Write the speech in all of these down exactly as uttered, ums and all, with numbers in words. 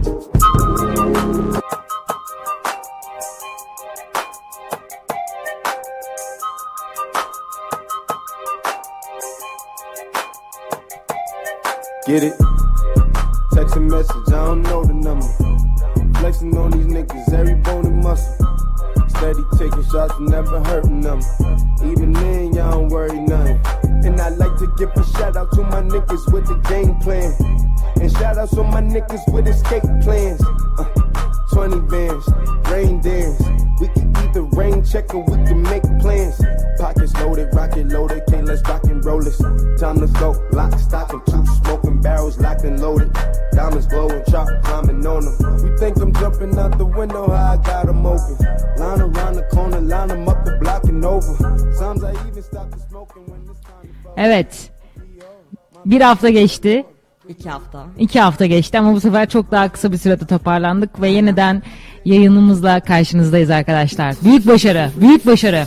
Get it? Text a message, I don't know the number. Flexing on these niggas, every bone and muscle. Steady taking shots, never hurting them. Even then, y'all don't worry nothing. And I like to give a shout out to my niggas with the game plan. And shout outs to my niggas with escape plans. Uh, twenty bands, rain dance. We can either rain check or we can make plans. Pockets loaded, rocket loaded, can't let's rock and roll this. Time to go, lock, stock, and two smoking barrels locked and loaded. Diamonds glowing, chop climbing on them. You think I'm jumping out the window, how I got them open. Line around the corner, line them up the block and over. Sometimes I even stop the smoking when it's time to fall. Evet. Bir hafta geçti. İki hafta. İki hafta geçti ama bu sefer çok daha kısa bir sürede toparlandık ve yeniden yayınımızla karşınızdayız arkadaşlar. Büyük başarı, büyük başarı.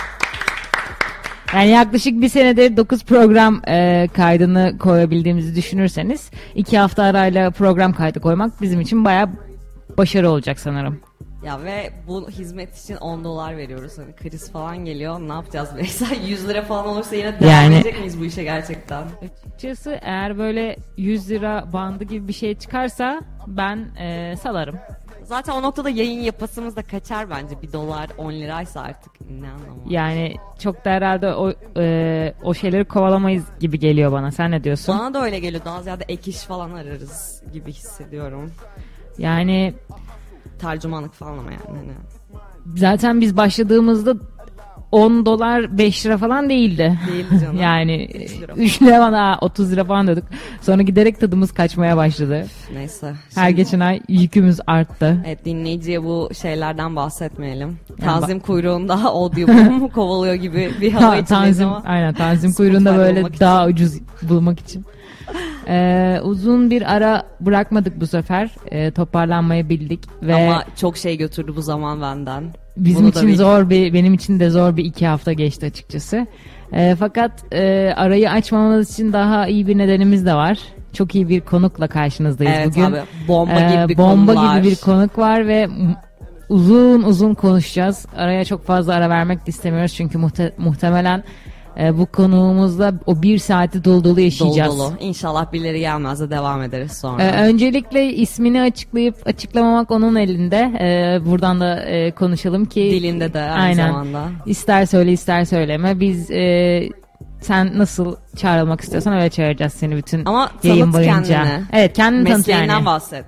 Yani yaklaşık bir senedir dokuz program e, kaydını koyabildiğimizi düşünürseniz iki hafta arayla program kaydı koymak bizim için bayağı başarı olacak sanırım. Ya ve bu hizmet için on dolar veriyoruz. Hani kriz falan geliyor. Ne yapacağız? Mesela yüz lira falan olursa yine devam yani, edecek miyiz bu işe gerçekten? Açıkçası eğer böyle yüz lira bandı gibi bir şey çıkarsa ben e, salarım. Zaten o noktada yayın yapasımız da kaçar bence. Bir dolar on liraysa artık ne anlamı? Yani çok da herhalde o, e, o şeyleri kovalamayız gibi geliyor bana. Sen ne diyorsun? Bana da öyle geliyor. Daha ziyade ek iş falan ararız gibi hissediyorum. Yani tercümanlık falan ama yani. Hani. Zaten biz başladığımızda on dolar beş lira falan değildi. Değildi canım. Yani üç lira falan, otuz lira falan dedik. Sonra giderek tadımız kaçmaya başladı. Neyse. Her Şimdi, geçen ay yükümüz arttı. Evet, dinleyiciye bu şeylerden bahsetmeyelim. Yani Tanzim bak- kuyruğunda audiobook'u kovalıyor gibi bir hava içindeyiz tanzim, ama. aynen tanzim kuyruğunda böyle daha için. ucuz bulmak için. Ee, uzun bir ara bırakmadık bu sefer. Ee, toparlanmayı bildik ve ama çok şey götürdü bu zaman benden. bizim Bunu için zor bir, benim için de zor bir iki hafta geçti açıkçası. Ee, fakat e, arayı açmamamız için daha iyi bir nedenimiz de var. Çok iyi bir konukla karşınızdayız evet, bugün. Abi, bomba ee, gibi bir bomba konu var. gibi bir konuk var ve uzun uzun konuşacağız. Araya çok fazla ara vermek de istemiyoruz çünkü muhte- muhtemelen e, bu konuğumuzla o bir saati dolu dolu yaşayacağız. Dolu dolu. İnşallah birileri gelmez de devam ederiz sonra. Ee, öncelikle ismini açıklayıp açıklamamak onun elinde. Ee, buradan da e, konuşalım ki. Dilinde de aynı aynen, zamanda. İster söyle ister söyleme. Biz e, sen nasıl çağrılmak istiyorsan öyle çağıracağız seni bütün ama yayın boyunca. Kendini. Evet, kendini tanıt yani. Mesleğinden bahset.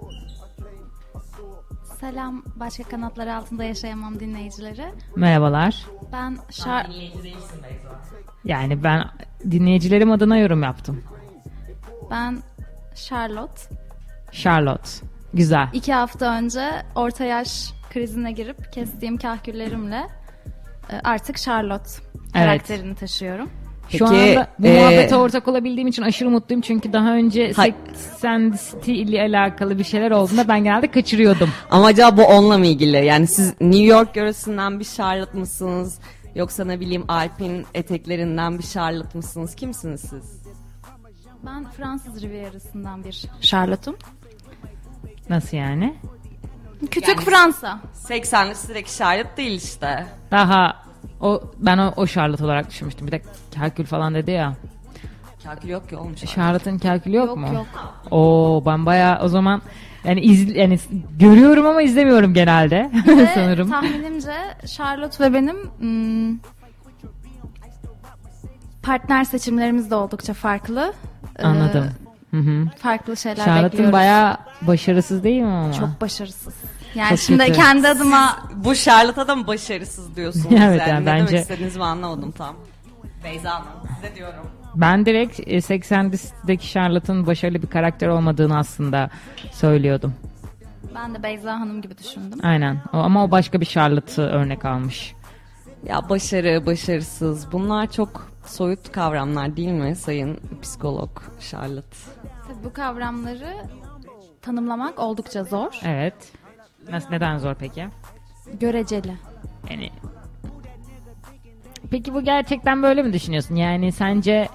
Selam Başka Kanatlar Altında Yaşayamam dinleyicileri. Merhabalar. Ben Şar... Yani ben dinleyicilerim adına yorum yaptım. Ben Charlotte. Charlotte. Güzel. İki hafta önce orta yaş krizine girip kestiğim kahküllerimle artık Charlotte karakterini evet. taşıyorum. Peki, Şu anda bu e... muhabbete ortak olabildiğim için aşırı mutluyum. Çünkü daha önce seksen ile alakalı bir şeyler olduğunda ben genelde kaçırıyordum. Ama acaba bu onunla mı ilgili? Yani siz New York yöresinden bir Charlotte mısınız? Yoksa ne bileyim Alp'in eteklerinden bir Charlotte mısınız? Kimsiniz siz? Ben Fransız Riviera'sından bir Charlotte'um. Nasıl yani? Küçük yani Fransa. seksenli sürekli Charlotte değil işte. Daha o ben o, o Charlotte olarak düşünmüştüm. Bir de kalkül falan dedi ya. Kalkül yok ki oğlum. Charlotte'ın kalkülü yok, yok mu? Yok Oo, ben bayağı o zaman yani iz, yani görüyorum ama izlemiyorum genelde. Sanırım. Tahminimce Charlotte ve benim hmm, partner seçimlerimiz de oldukça farklı. Anladım. Ee, hı hı. Farklı şeyler Charlotte'ın bekliyoruz. bayağı başarısız değil mi ama? Çok başarısız. Yani Çok şimdi kötü. kendi adıma Siz bu Charlotte'a da mı başarısız diyorsunuz? Evet, yani. yani ne bence... demek istediğinizi anlamadım tam. Beyza Hanım size diyorum. Ben direkt seksendeki Charlotte'ın başarılı bir karakter olmadığını aslında söylüyordum. Ben de Beyza Hanım gibi düşündüm. Aynen. O, ama o başka bir Charlotte'ı örnek almış. Ya başarı, başarısız bunlar çok soyut kavramlar değil mi sayın psikolog Charlotte? Tabii bu kavramları tanımlamak oldukça zor. Evet. Nasıl, neden zor peki? Göreceli. Yani peki bu gerçekten böyle mi düşünüyorsun? Yani sence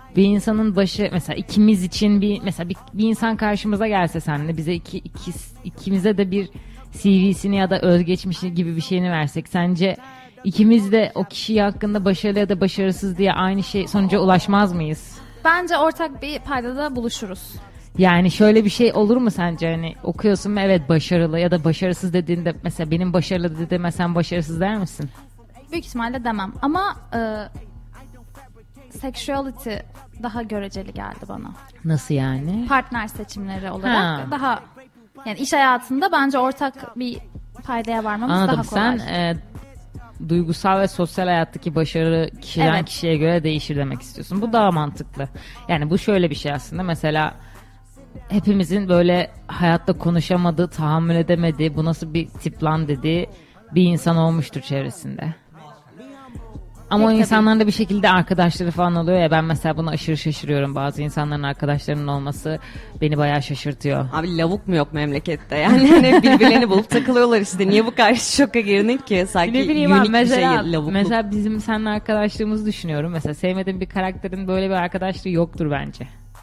bir insanın başı mesela ikimiz için bir mesela bir, bir insan karşımıza gelse seninle bize iki, iki ikimize de bir C V'sini ya da özgeçmişi gibi bir şeyini versek sence ikimiz de o kişi hakkında başarılı ya da başarısız diye aynı şey sonuca ulaşmaz mıyız? Bence ortak bir paydada buluşuruz. Yani şöyle bir şey olur mu sence, hani okuyorsun ve evet başarılı ya da başarısız dediğinde mesela benim başarılı dediğime sen başarısız der misin? Büyük ihtimalle demem ama e, sexuality daha göreceli geldi bana. Nasıl yani? Partner seçimleri olarak Ha. daha yani iş hayatında bence ortak bir paydaya varmamız Anladım. daha kolay. Sen e, duygusal ve sosyal hayattaki başarı kişiden Evet. kişiye göre değişir demek istiyorsun. Bu daha mantıklı. Yani bu şöyle bir şey aslında. Mesela hepimizin böyle hayatta konuşamadığı, tahammül edemediği, bu nasıl bir tip lan dediği bir insan olmuştur çevresinde. Ama o Tabii. insanların da bir şekilde arkadaşları falan oluyor ya, ben mesela buna aşırı şaşırıyorum. Bazı insanların arkadaşlarının olması beni bayağı şaşırtıyor. Abi lavuk mu yok memlekette? Yani hani birbirlerini bulup takılıyorlar işte. Niye bu kadar şoka girdin ki? Sanki Ne bileyim unik abi, mesela, bir şey lavukluk. mesela bizim seninle arkadaşlığımızı düşünüyorum. Mesela sevmediğim bir karakterin böyle bir arkadaşlığı yoktur bence.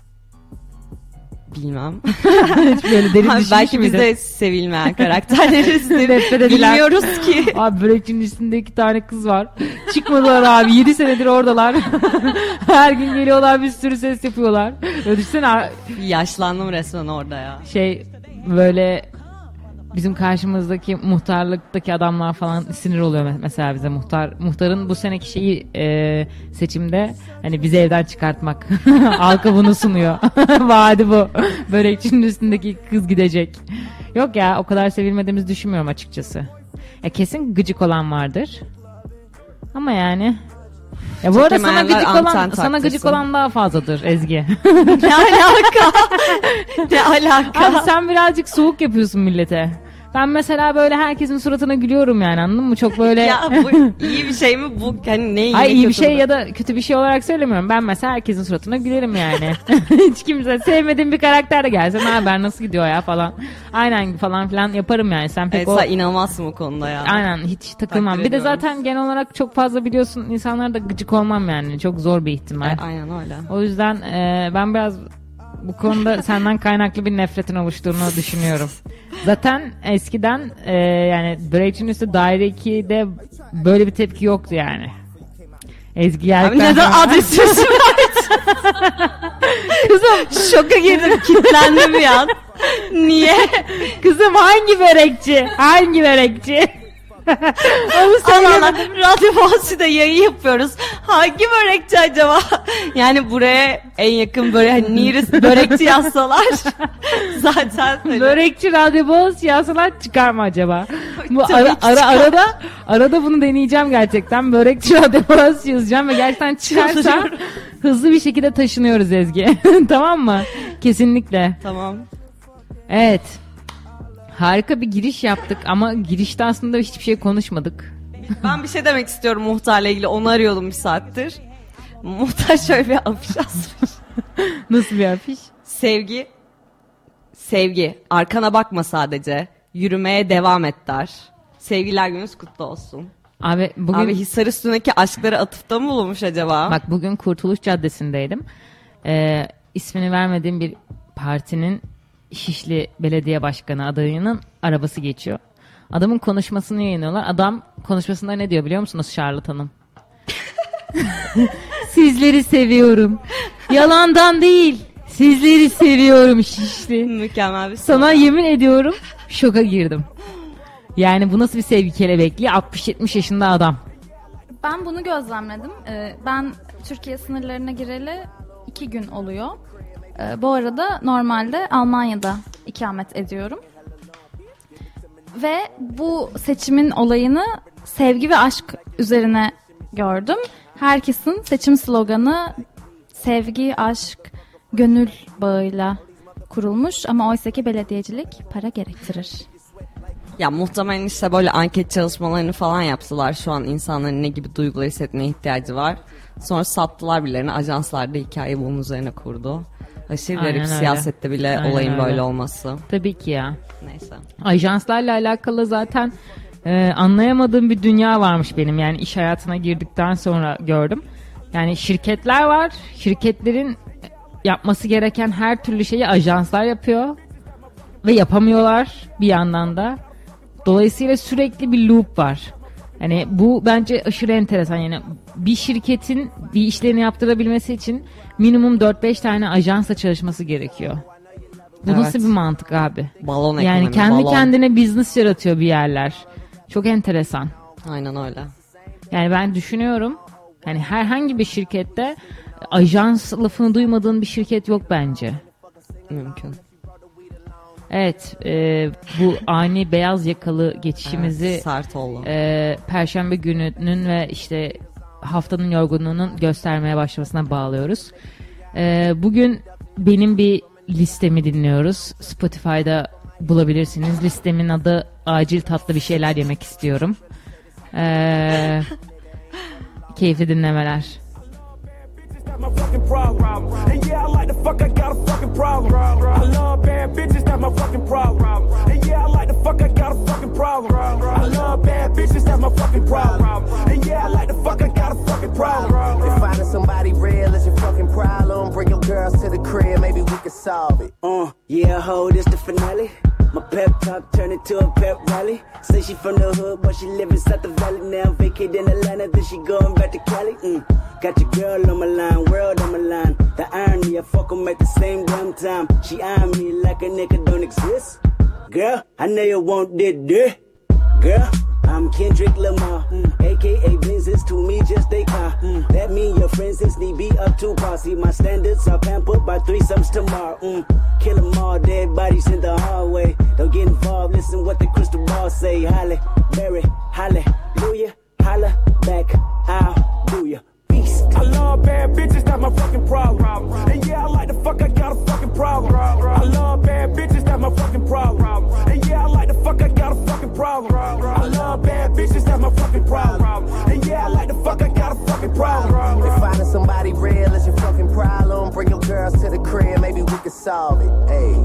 Bilmem. Hiç böyle derin Abi düşünmüş belki biz müydün? de sevilmeyen karakterlerizdir. Nefret edilen. Bilmiyoruz ki. Abi börekçinin üstünde iki tane kız var. Çıkmadılar abi. Yedi senedir oradalar. Her gün geliyorlar, bir sürü ses yapıyorlar. Öyle düşünsene Yaşlandım resmen orada ya. şey böyle bizim karşımızdaki muhtarlıktaki adamlar falan sinir oluyor mesela bize. Muhtar muhtarın bu seneki şeyi e, seçimde hani bizi evden çıkartmak. Halka bunu sunuyor. Vaadi bu. Börekçinin üstündeki kız gidecek. Yok ya, o kadar sevilmediğimizi düşünmüyorum açıkçası. Ya kesin gıcık olan vardır. Ama yani ya bu arada sana Çekemeyenler gıcık olan anten sana gıcık taktırsın. olan daha fazladır Ezgi. Ne alaka? Ne alaka? Abi sen birazcık soğuk yapıyorsun millete. Ben mesela böyle herkesin suratına gülüyorum yani, anladın mı? Çok böyle... Ya bu iyi bir şey mi bu? Hani ne iyi Ay ne iyi bir kötü şey mü? ya da kötü bir şey olarak söylemiyorum. Ben mesela herkesin suratına gülerim yani. Hiç kimse sevmediğim bir karakter de gelse ne haber, nasıl gidiyor ya falan. Aynen falan filan yaparım yani. Sen pek Evet, o... sen inanmazsın bu konuda ya. Aynen, hiç takılmam. Takdir Bir de ediyorum. zaten genel olarak çok fazla biliyorsun insanlara da gıcık olmam yani. Çok zor bir ihtimal. E, aynen öyle. O yüzden e, ben biraz bu konuda senden kaynaklı bir nefretin oluştuğunu düşünüyorum. Zaten eskiden e, yani Börekçinin Üstü Daire iki'de böyle bir tepki yoktu yani. Ezgi Abi geldikten neden sonra... adresi Kızım şoka girdim, kilitlendim bir an. Niye? Kızım hangi börekçi? Hangi börekçi? Onu Allah söyle. Allah, Radyo Boğaziçi'de yayın yapıyoruz. Hangi börekçi acaba? Yani buraya en yakın böyle hani nearest börekçi yazsalar zaten hani. Börekçi Radyo Boğaziçi yazsalar çıkar mı acaba? Bu Tabii ara, ki ara, çıkar. arada arada bunu deneyeceğim gerçekten. Börekçi Radyo Boğaziçi yazacağım ve gerçekten çıkarsa Çıldırıyorum. hızlı bir şekilde taşınıyoruz Ezgi. Tamam mı? Kesinlikle. Tamam. Evet. Harika bir giriş yaptık ama girişte aslında hiçbir şey konuşmadık. Ben bir şey demek istiyorum muhtarla ilgili. Onu arıyordum bir saattir. Muhtar şöyle bir afiş asmış. Nasıl bir afiş? Sevgi, sevgi. Arkana bakma sadece. Yürümeye devam et der. Sevgililer gününüz kutlu olsun. Abi bugün Abi Hisar üstündeki aşkları atıfta mı bulunmuş acaba? bak bugün Kurtuluş Caddesi'ndeydim. Ee, ismini vermediğim bir partinin Şişli Belediye Başkanı adayının arabası geçiyor. Adamın konuşmasını yayınlıyorlar. Adam konuşmasında ne diyor biliyor musunuz Charlotte Hanım? Sizleri seviyorum. Yalandan değil. Sizleri seviyorum Şişli. Mükemmel bir Sana yemin ediyorum şoka girdim. Yani bu nasıl bir sevgi kelebekli? altmış yetmiş yaşında adam. Ben bunu gözlemledim. Ee, ben Türkiye sınırlarına gireli iki gün oluyor. Ee, bu arada normalde Almanya'da ikamet ediyorum. Ve bu seçimin olayını sevgi ve aşk üzerine gördüm. Herkesin seçim sloganı sevgi, aşk, gönül bağıyla kurulmuş ama oysaki belediyecilik para gerektirir. Ya muhtemelen işte böyle anket çalışmalarını falan yaptılar. Şu an insanların ne gibi duygular hissetmeye ihtiyacı var. Sonra sattılar birilerine. Ajanslar da hikayeyi bunun üzerine kurdu. Aşırı Aynen garip öyle. siyasette bile Aynen olayın öyle. böyle olması. Tabii ki ya. Neyse. Ajanslarla alakalı zaten e, anlayamadığım bir dünya varmış benim. Yani iş hayatına girdikten sonra gördüm. Yani şirketler var. Şirketlerin yapması gereken her türlü şeyi ajanslar yapıyor. Ve yapamıyorlar bir yandan da. Dolayısıyla sürekli bir loop var. Yani bu bence aşırı enteresan. Yani bir şirketin bir işlerini yaptırabilmesi için minimum dört beş tane ajansla çalışması gerekiyor. Bu evet. Nasıl bir mantık abi? Balon yani ekonomi, kendi balon. kendine business yaratıyor bir yerler. Çok enteresan. Aynen öyle. Yani ben düşünüyorum. Hani herhangi bir şirkette ajans lafını duymadığın bir şirket yok bence. Mümkün. Evet, e, bu ani beyaz yakalı geçişimizi evet, sert oldu. E, Perşembe gününün ve işte haftanın yorgunluğunun göstermeye başlamasına bağlıyoruz. E, bugün benim bir listemi dinliyoruz. Spotify'da bulabilirsiniz. Listemin adı Acil Tatlı Bir Şeyler Yemek İstiyorum. E, keyifli dinlemeler. My fucking problem. And yeah, I like the fuck, I got a fucking problem. I love bad bitches, that's my fucking problem. And yeah, I like the fuck, I got a fucking problem. I love bad bitches, that's my fucking problem. And yeah, I like the fuck, I got a fucking problem. If finding somebody real is your fucking problem, bring your girls to the crib, maybe we can solve it. Uh, yeah, ho, this the finale. My pep talk turned into a pep rally. Say she from the hood, but she live inside the valley now. Vacate in Atlanta, then she going back to Cali. Mm. Got your girl on my line, world on my line. The irony, I fuck 'em at the same damn time. She eyeing me like a nigga don't exist. Girl, I know you want that dick. Girl, I'm Kendrick Lamar, mm. A K A Benzes to me just a car. Mm. That mean your friends is need be up to par. See my standards are pampered by threesomes tomorrow. Mm. Kill 'em all, dead bodies in the hallway. Don't get involved, listen what the crystal ball say. Halle, Berry, hallelujah, holla back, I'll do ya. I love bad bitches, that's my fucking problem. And yeah, I like the fuck, I got a fucking problem. I love bad bitches, that's my fucking problem. And yeah, I like the fuck, I got a fucking problem. I love bad bitches, that's my fucking problem. And yeah, I like the fuck, I got a fucking problem. If finding somebody real is your fucking problem, bring your girls to the crib, maybe we can solve it. Hey.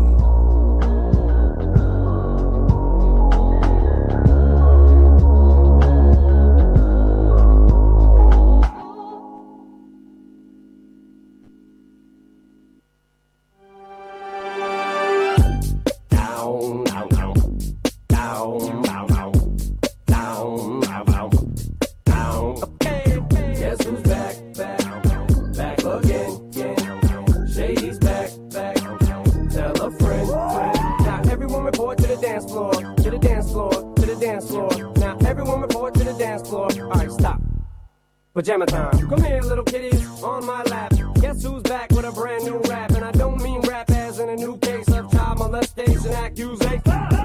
Pajama time. Come here, little kitties, on my lap. Guess who's back with a brand new rap? And I don't mean rap as in a new case of child molestation accusation.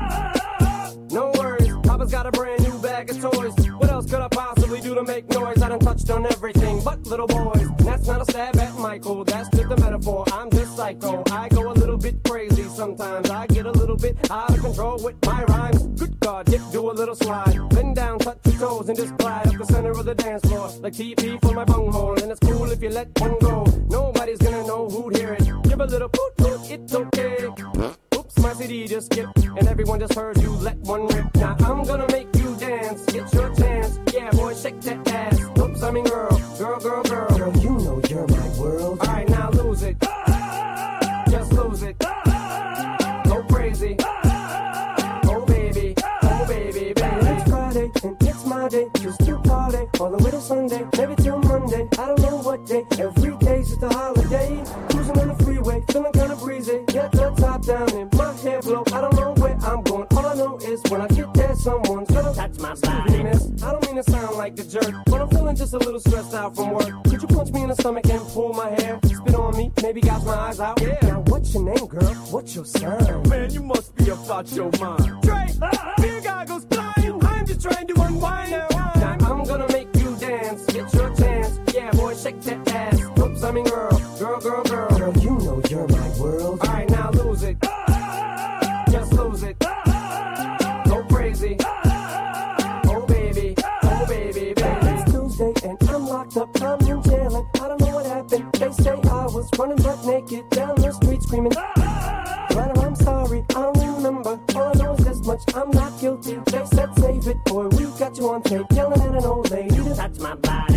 No worries, Papa's got a brand new bag of toys. What else could I possibly do to make noise? I done touched on everything but little boys. And that's not a stab at Michael, that's just a metaphor. I'm just psycho, I go a little bit crazy sometimes. I get a little bit out of control with my rhymes. Good God, dip, do a little slide. Bend down, touch your toes, and just glide up the center of the dance floor. Like T P for my bunghole, and it's cool if you let one go. Nobody's gonna know who'd hear it. Give a little poot poot, it's okay. Oops, my C D just skipped, and everyone just heard you let one rip. Now I'm gonna make you dance, it's your chance. Yeah, boy, shake that ass. Oops, I mean girl, girl, girl, girl. Girl, you know you're my world. Alright, now lose it. Just lose it. Go crazy. Oh baby, oh baby, baby. It's Friday, and it's my day. Just to party, all the way to Sunday. Maybe till Monday, I don't know what day. Every day's just a holiday. Cruising on the freeway, feeling kinda breezy. Get the top down and my hair blow. I don't know where I'm going. All I know is when I get there, someone's gonna touch my body. Miss, I don't mean to sound like a jerk, but I'm feeling just a little stressed out from work. Could you punch me in the stomach and pull my hair? Spit on me, maybe gouge my eyes out. Yeah. Now what's your name, girl? What's your sign? Man, you must be about your mind. Trey, beer goggles blind. I'm just trying to unwind now. Now I'm gonna make you dance. It's your chance. Yeah, boy, shake that ass. Oops, I mean girl, girl, girl, girl. Girl, you know you're my world. All right, now lose it. Just lose it. Go crazy. Oh baby, oh baby, baby. It's Tuesday and I'm locked up. I'm in jail and I don't know what happened. They say I was running butt naked down the street screaming. But I'm sorry, I don't remember. All I know is this much, I'm not guilty. They said save it, boy, we got you on tape. Yelling at an old lady to touch my body. Now this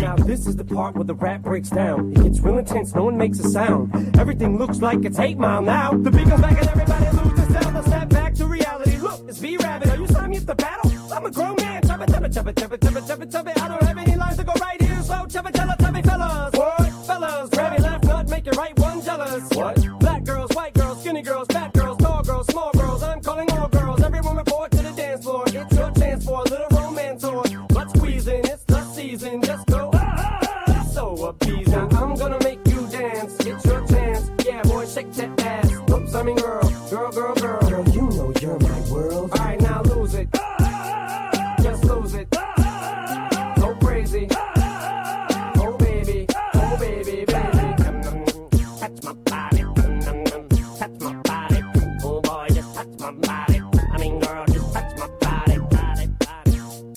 is the part where the rap breaks down. It gets real intense, no one makes a sound. Everything looks like it's eight Mile now. The beat goes back and everybody loses sound. They'll snap back to reality. Look, it's V-Rabbit. Are you signing me up to battle? I'm a grown man. Chubba, chubba, chubba, chubba, chubba, chubba, chubba. I don't have any lines to go right here. So chubba, chubba, chubba, fellas. What? Fellas, grab your left nut, make your right one jealous. What? Black girls, white girls, skinny girls, fat girls, tall girls, small girls. I'm calling all girls. Everyone report to the dance floor. It's your chance for a little romance or let's squeeze in. It's the season. Just go. So appeasing. I'm gonna make you dance. It's your chance. Yeah, boy, shake that ass. Oops, I mean girl. Girl, girl, girl. Girl, you know you're my world. Alright, now lose it. Just lose it. Go crazy. Oh, baby. Oh, baby, baby. Touch my body. Touch my body. Oh, boy, just touch my body. I mean, girl, just touch my body. Body, body.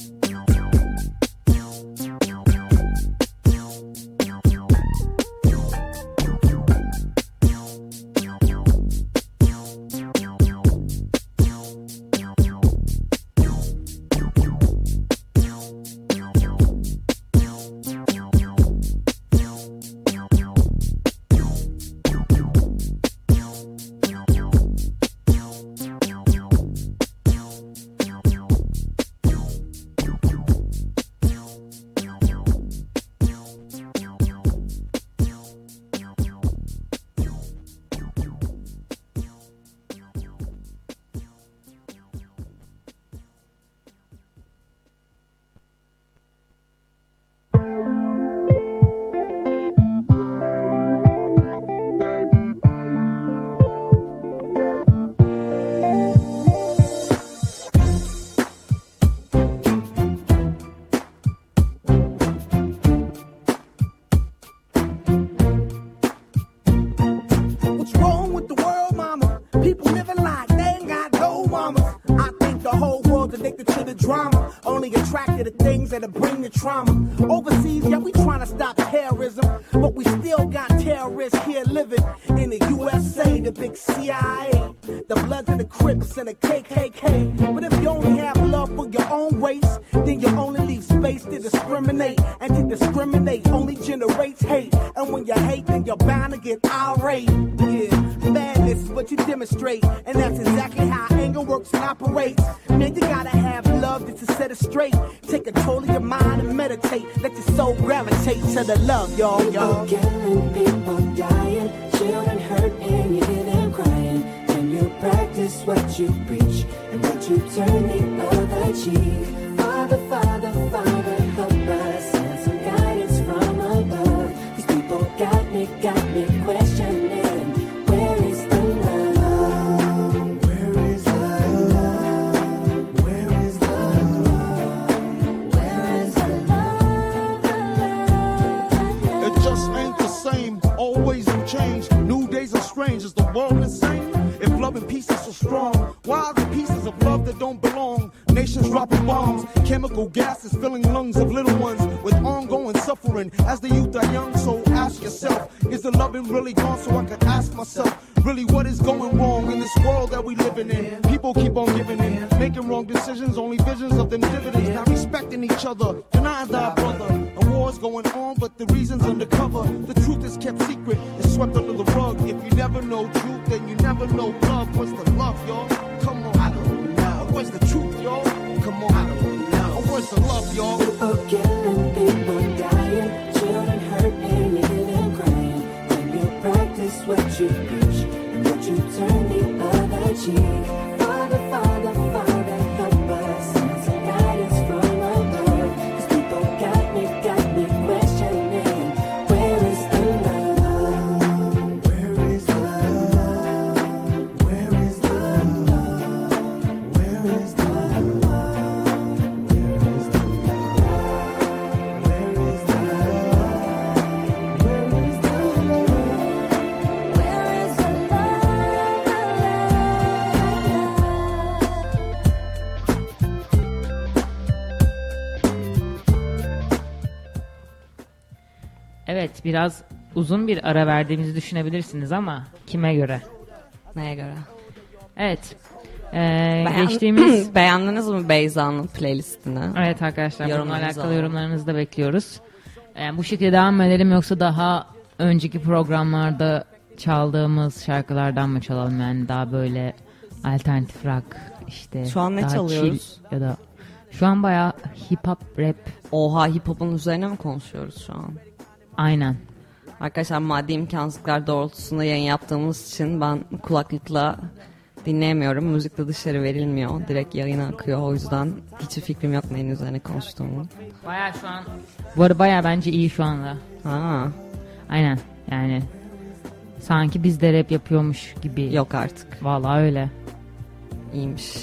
What's wrong with the world, mama? People living like they ain't got no mama. I think the whole world's addicted to the drama, only attracted to things that'll bring the trauma. Overseas, yeah, we trying to stop terrorism, but we still got terrorists here living in the U S A, the big C I A, the Bloods and the Crips and the K K K. But if you only have love for your own race, then you only leave space to discriminate, and to discriminate only generates hate. And when you hate, then you're bound to get irate. Yeah, madness is what you demonstrate, and that's exactly how anger works and operates. Man, you gotta have love just to set it straight. Take control of your mind and meditate. Let your soul gravitate to the love, y'all, y'all. People killing, people dying, children hurt and you hear them crying. When you practice what you preach and what you turn the other cheek. Father, Father, Father, help us, send some guidance from above. These people got me, got me questioning, where is the love? Where is the love? Where is the love? Where is the love? It just ain't the same, always in change. New days are strange, is the world insane? If love and peace is so strong, why are the pieces of love that don't belong? Nations dropping bombs, chemical gases filling lungs of little ones with ongoing suffering as the youth are young. So ask yourself, is the loving really gone? So I could ask myself, really what is going wrong in this world that we living in? People keep on giving in, making wrong decisions, only visions of them dividends. Not respecting each other, denying thy brother. A war's going on, but the reason's undercover. The truth is kept secret, it's swept under the rug. If you never know truth, then you never know love. What's the love, y'all? Come on, I don't know. What's the truth, y'all? Come on, I don't know. Where's the love, y'all? People killing, people dying, children hurt and you hear them crying. When you practice what you preach and what you turn the other cheek. Father, Father, Father, help us, send some guidance from above. These people got me, got me questioning, where is the love? Where is the love? Where is the love? Where is the love? Where is the love? Where is the love? Where is the love? Where is the Evet, biraz uzun bir ara verdiğimizi düşünebilirsiniz ama kime göre? Neye göre? Evet. Ee, Beğen- geçtiğimiz Beğendiniz mi Beyza'nın playlistini? Evet arkadaşlar, bununla Yorumlarınızı alakalı alalım. yorumlarınızı da bekliyoruz. Yani bu şekilde devam edelim yoksa daha önceki programlarda çaldığımız şarkılardan mı çalalım, yani daha böyle alternatif rock işte. Şu an ne daha çalıyoruz? chill ya da şu an bayağı hip hop rap. Oha, hip hop'un üzerine mi konuşuyoruz şu an? Aynen. Arkadaşlar, maddi imkansızlıklar doğrultusunda yayın yaptığımız için ben kulaklıkla dinleyemiyorum. Müzik de dışarı verilmiyor. Direkt yayına akıyor. O yüzden hiç fikrim yok neyin üzerine konuştuğumu. Bayağı şu an. Bu arada bayağı bence iyi şu anda. Ha. Aynen yani. Sanki biz de rap yapıyormuş gibi. Yok artık. Vallahi öyle. İyiymiş.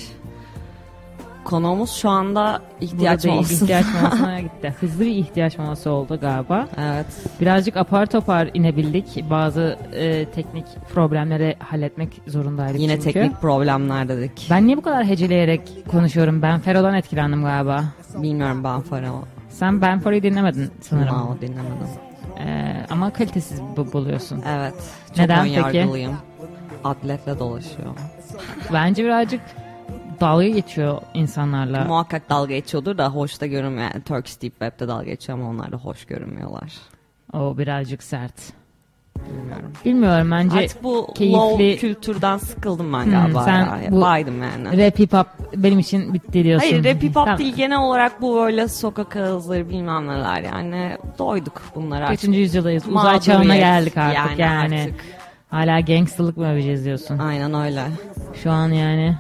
Konuğumuz şu anda ihtiyaç molası. ihtiyaç molasına gitti. Hızlı bir ihtiyaç molası oldu galiba. Evet. Birazcık apar topar inebildik. Bazı e, teknik problemleri halletmek zorundaydık Yine çünkü. teknik problemler dedik. Ben niye bu kadar heceleyerek konuşuyorum? Ben Fero'dan etkilendim galiba. Bilmiyorum ben Fero. Sen Ben Fero'yu dinlemedin sanırım. Aa, dinlemedim. Ee, ama kalitesiz bu- buluyorsun. Evet. Çok Neden peki? önyargılıyım. Atletle dolaşıyor. Bence birazcık dalga geçiyor insanlarla. Muhakkak dalga geçiyordur da hoş da görünmüyor. Yani Turkish Deep Web'de dalga geçiyor ama onlar da hoş görünmüyorlar. O birazcık sert. Bilmiyorum. Bilmiyorum, bence Artık bu keyifli. low kültürden sıkıldım ben Hmm, galiba. sen ya. bu Baydım yani. Rap hip hop benim için bitti diyorsun. Hayır, rap hip hop Tamam. değil, genel olarak bu böyle sokak ağızları bilmem neler, yani doyduk bunlara artık. Kaçıncı yüzyıldayız? Uzay Mağduriyet çağına geldik artık yani. yani. Artık. Hala gangstalık mı öveceğiz diyorsun? Aynen öyle. Şu an yani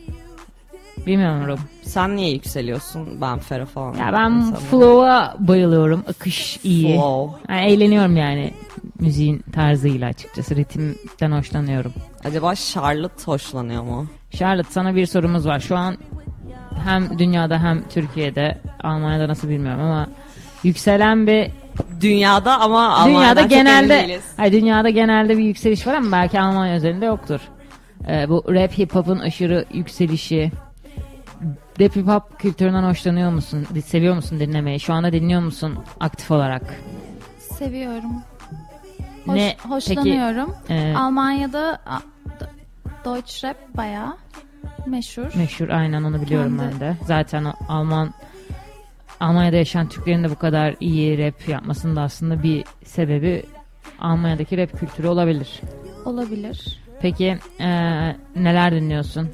bilmiyorum. Sen niye yükseliyorsun? Ben Fero falan. Ya ben insanım. flow'a bayılıyorum. Akış iyi. Flow. Yani eğleniyorum yani müziğin tarzıyla açıkçası. Ritimden hoşlanıyorum. Acaba Charlotte hoşlanıyor mu? Charlotte, sana bir sorumuz var. Şu an hem dünyada hem Türkiye'de, Almanya'da nasıl bilmiyorum ama yükselen bir Dünyada ama dünyada Almanya'dan çok emin genelde değiliz. hayır, dünyada genelde bir yükseliş var ama belki Almanya üzerinde yoktur. Ee, bu rap hip hop'un aşırı yükselişi. Rap hip hop kültüründen hoşlanıyor musun? Seviyor musun dinlemeyi? Şu anda dinliyor musun aktif olarak? Seviyorum. Hoş, Ne hoşlanıyorum. peki, e, Almanya'da a, D- Deutsch rap bayağı meşhur. meşhur, aynen, onu biliyorum Kendi- ben de. Zaten o Alman Almanya'da yaşayan Türklerin de bu kadar iyi rap yapmasının da aslında bir sebebi Almanya'daki rap kültürü olabilir. Olabilir. Peki e, neler dinliyorsun?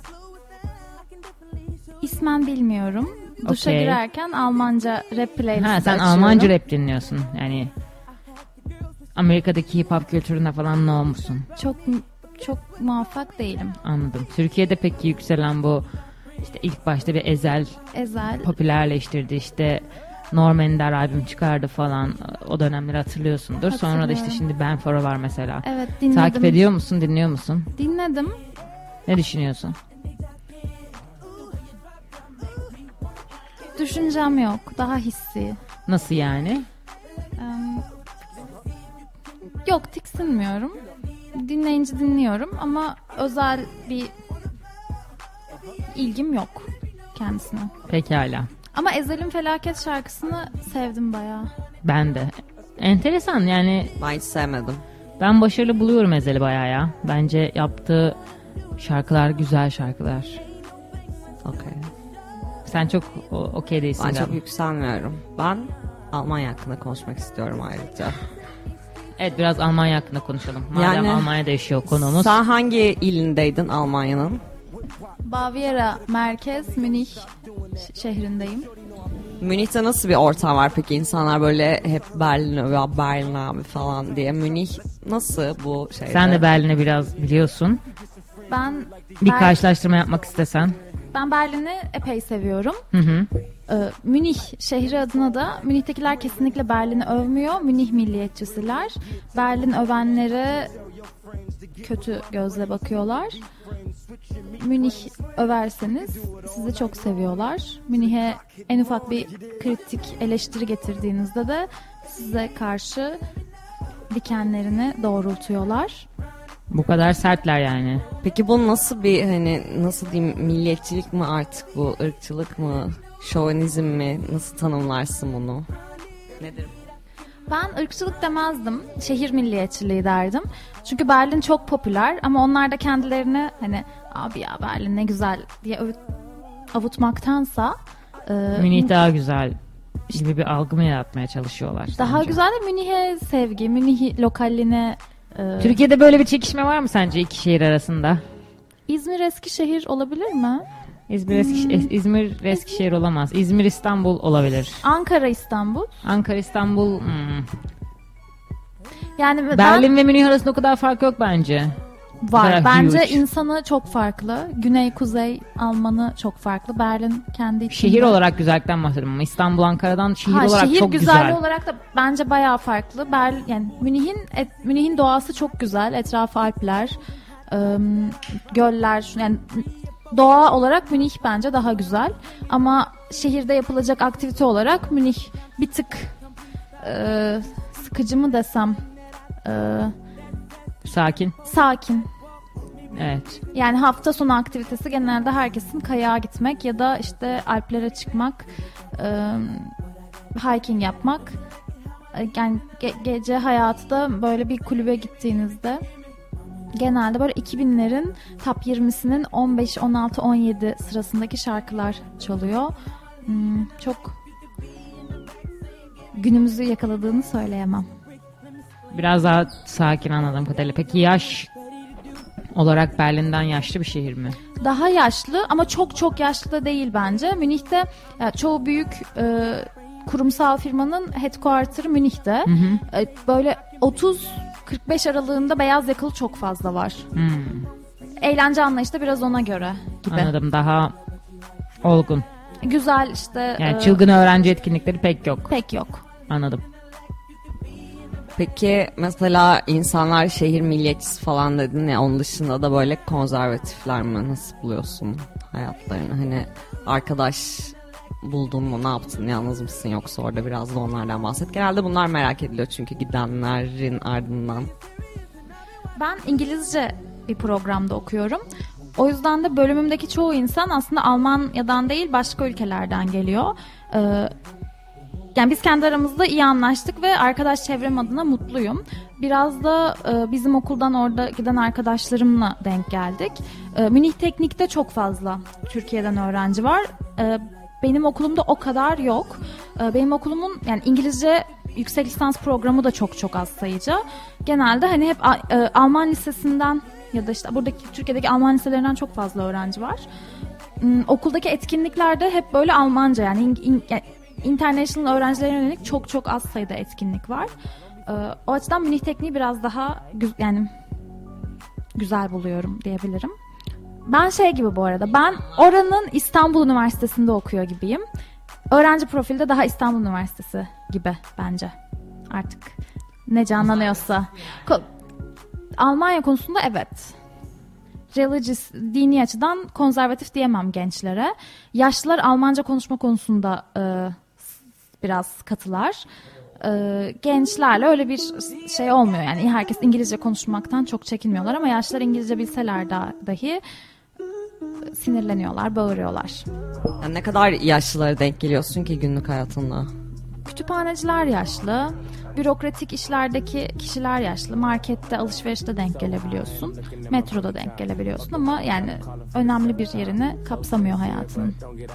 İsmen bilmiyorum. Duşa Okey. girerken Almanca rap playlist Ha, sen açıyorum. Almanca rap dinliyorsun. Yani Amerika'daki hip hop kültürüne falan ne olmuşsun? Çok çok muvaffak değilim. Anladım. Türkiye'de peki yükselen bu işte ilk başta bir Ezel Ezel. popülerleştirdi, işte Norm Ender albüm çıkardı falan, o dönemleri hatırlıyorsundur. Sonra da işte Hatırlıyorum. şimdi Ben Fero var mesela. Evet, dinledim. Takip ediyor musun, dinliyor musun? Dinledim. Ne düşünüyorsun? Düşüncem yok. Daha hissi. Nasıl yani? Em, Yok, tiksinmiyorum. Dinleyince dinliyorum ama özel bir ilgim yok kendisine. Pekala. Ama Ezel'in Felaket şarkısını sevdim bayağı. Ben de. Enteresan yani, Ben hiç sevmedim. ben başarılı buluyorum Ezel'i bayağı ya. Bence yaptığı şarkılar güzel şarkılar. Okey. Sen çok o- okey değilsin Ben galiba. çok yükselmiyorum. Ben Almanya hakkında konuşmak istiyorum ayrıca. Evet, biraz Almanya hakkında konuşalım. Madem Yani- Almanya'da yaşıyor konuğumuz. Sen hangi ilindeydin Almanya'nın? Baviera merkez Münih ş- şehrindeyim. Münih'te nasıl bir ortam var peki? İnsanlar böyle hep Berlin övüyor, Berlin abi falan diye. Münih nasıl bu şeyde? Sen de Berlin'i biraz biliyorsun. Ben Bir Ber- karşılaştırma yapmak istesen. ben Berlin'i epey seviyorum. Hı hı. Ee, Münih şehri adına da Münih'tekiler kesinlikle Berlin'i övmüyor. Münih milliyetçisiler. Berlin övenlere kötü gözle bakıyorlar. Münih överseniz sizi çok seviyorlar. Münih'e en ufak bir kritik eleştiri getirdiğinizde de size karşı dikenlerini doğrultuyorlar. Bu kadar sertler yani. Peki bu nasıl bir, hani nasıl diyeyim, milliyetçilik mi artık bu, ırkçılık mı, şovenizm mi, nasıl tanımlarsın bunu? Nedir? Ben ırkçılık demezdim. Şehir milliyetçiliği derdim. Çünkü Berlin çok popüler ama onlar da kendilerini hani abi ya Berlin ne güzel diye övüt- avutmaktansa e, Münih daha güzel gibi bir algı mı yaratmaya çalışıyorlar? Daha sence? güzel de Münih'e sevgi, Münih lokaline. E, Türkiye'de böyle bir çekişme var mı sence iki şehir arasında? İzmir Eskişehir olabilir mi? İzmir, Eskiş- İzmir Eskişehir olamaz. İzmir İstanbul olabilir. Ankara İstanbul. Ankara İstanbul. Hmm. Yani Berlin ve Münih arasında o kadar fark yok bence. var. Huge. Bence insanı çok farklı. Güney Kuzey Almanı çok farklı. Berlin kendi içinde. Şehir olarak güzellikten bahsediyorum ama İstanbul Ankara'dan şehir ha, olarak şehir çok güzelliği güzel. olarak da bence bayağı farklı. Berlin yani Münih'in et, Münih'in doğası çok güzel. Etrafı Alpler, ım, göller yani doğa olarak Münih bence daha güzel. Ama şehirde yapılacak aktivite olarak Münih bir tık e, sıkıcı mı desem e, Sakin. sakin. Evet. Yani hafta sonu aktivitesi genelde herkesin kayağa gitmek ya da işte Alplere çıkmak, e, hiking yapmak. E, yani ge- gece hayatı da böyle bir kulübe gittiğinizde genelde böyle iki binlerin top yirmisinin on beş, on altı, on yedi sırasındaki şarkılar çalıyor. Hmm, çok günümüzü yakaladığını söyleyemem. Biraz daha sakin anladığım kadarıyla. Peki yaş olarak Berlin'den yaşlı bir şehir mi? Daha yaşlı ama çok çok yaşlı da değil bence. Münih'te yani çoğu büyük e, kurumsal firmanın headquarter'ı Münih'te. Hı hı. E, böyle otuz kırk beş aralığında beyaz yakalı çok fazla var. Hmm. Eğlence anlayışı da biraz ona göre gibi. Anladım, daha olgun. Güzel işte. Yani e, çılgın öğrenci etkinlikleri pek yok. Pek yok. Anladım. Peki mesela insanlar şehir milliyetçisi falan dedin ya, onun dışında da böyle konservatifler mi? Nasıl buluyorsun hayatlarını? Hani arkadaş buldun mu, ne yaptın, yalnız mısın yoksa orada, biraz da onlardan bahset. Genelde bunlar merak ediliyor çünkü gidenlerin ardından. Ben İngilizce bir programda okuyorum. O yüzden de bölümümdeki çoğu insan aslında Almanya'dan değil başka ülkelerden geliyor. Ee, yani biz kendi aramızda iyi anlaştık ve arkadaş çevrem adına mutluyum. Biraz da e, bizim okuldan orada giden arkadaşlarımla denk geldik. E, Münih Teknik'te çok fazla Türkiye'den öğrenci var. E, benim okulumda o kadar yok. E, benim okulumun yani İngilizce yüksek lisans programı da çok çok az sayıca. Genelde hani hep e, Alman lisesinden ya da işte buradaki Türkiye'deki Alman liselerinden çok fazla öğrenci var. Hmm, okuldaki etkinliklerde hep böyle Almanca yani, in, in, yani international öğrencilere yönelik çok çok az sayıda etkinlik var. Ee, o açıdan Münih Tekniği biraz daha gü- yani güzel buluyorum diyebilirim. Ben şey gibi bu arada, ben oranın İstanbul Üniversitesi'nde okuyor gibiyim. Öğrenci profilde daha İstanbul Üniversitesi gibi bence. Artık ne canlanıyorsa. Ko- Almanya konusunda evet. Religious, dini açıdan konservatif diyemem gençlere. Yaşlılar Almanca konuşma konusunda e, biraz katılar. E, gençlerle öyle bir şey olmuyor. Yani herkes İngilizce konuşmaktan çok çekinmiyorlar ama yaşlılar İngilizce bilseler da, dahi sinirleniyorlar, bağırıyorlar. Yani ne kadar yaşlılara denk geliyorsun ki günlük hayatında? Kütüphaneciler yaşlı, bürokratik işlerdeki kişiler yaşlı, markette, alışverişte denk gelebiliyorsun, metroda denk gelebiliyorsun ama yani önemli bir yerini kapsamıyor hayatının.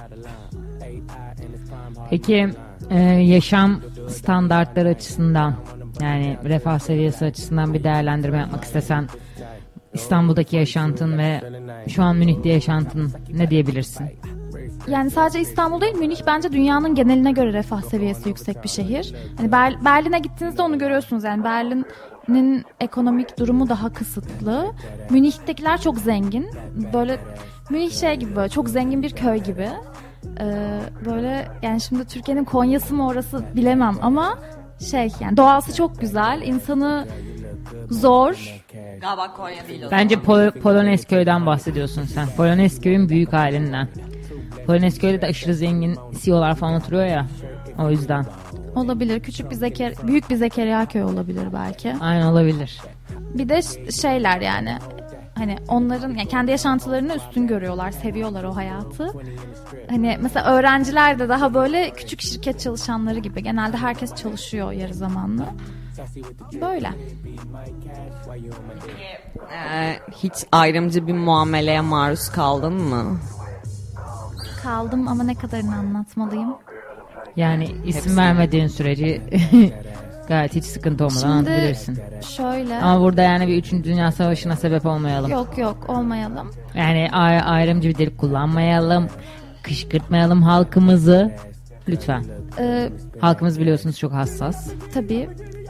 Peki e, yaşam standartları açısından, yani refah seviyesi açısından bir değerlendirme yapmak istesen İstanbul'daki yaşantın ve şu an Münih'te yaşantın ne diyebilirsin? Yani sadece İstanbul değil, Münih bence dünyanın geneline göre refah seviyesi yüksek bir şehir. Hani Ber- Berlin'e gittiğinizde onu görüyorsunuz. Yani Berlin'in ekonomik durumu daha kısıtlı. Münih'tekiler çok zengin. Böyle Münih şey gibi, böyle çok zengin bir köy gibi. Ee, böyle yani şimdi Türkiye'nin Konya'sı mı orası bilemem ama şey yani doğası çok güzel, insanı zor. Galiba Konya değil o Bence Pol- Polonezköy'den bahsediyorsun sen. Polonezköy'ün büyük halinden. Polonezköy'de de aşırı zengin C E O'lar falan oturuyor ya. O yüzden. Olabilir. Küçük bir zeker, büyük bir Zekeriya köy olabilir belki. Aynen, olabilir. Bir de ş- şeyler yani hani onların yani kendi yaşantılarını üstün görüyorlar, seviyorlar o hayatı. Hani mesela öğrenciler de daha böyle küçük şirket çalışanları gibi. Genelde herkes çalışıyor yarı zamanlı. Böyle. Ee, hiç ayrımcı bir muameleye maruz kaldın mı? Kaldım ama ne kadarını anlatmalıyım? Yani isim Hepsi. vermediğin sürece gayet hiç sıkıntı olmadan Şimdi anlatabilirsin. şöyle. Ama burada yani bir üçüncü Dünya Savaşı'na sebep olmayalım. Yok yok olmayalım. Yani ay- ayrımcı bir dil kullanmayalım. Kışkırtmayalım halkımızı. Lütfen. Ee, Halkımız biliyorsunuz çok hassas. tabii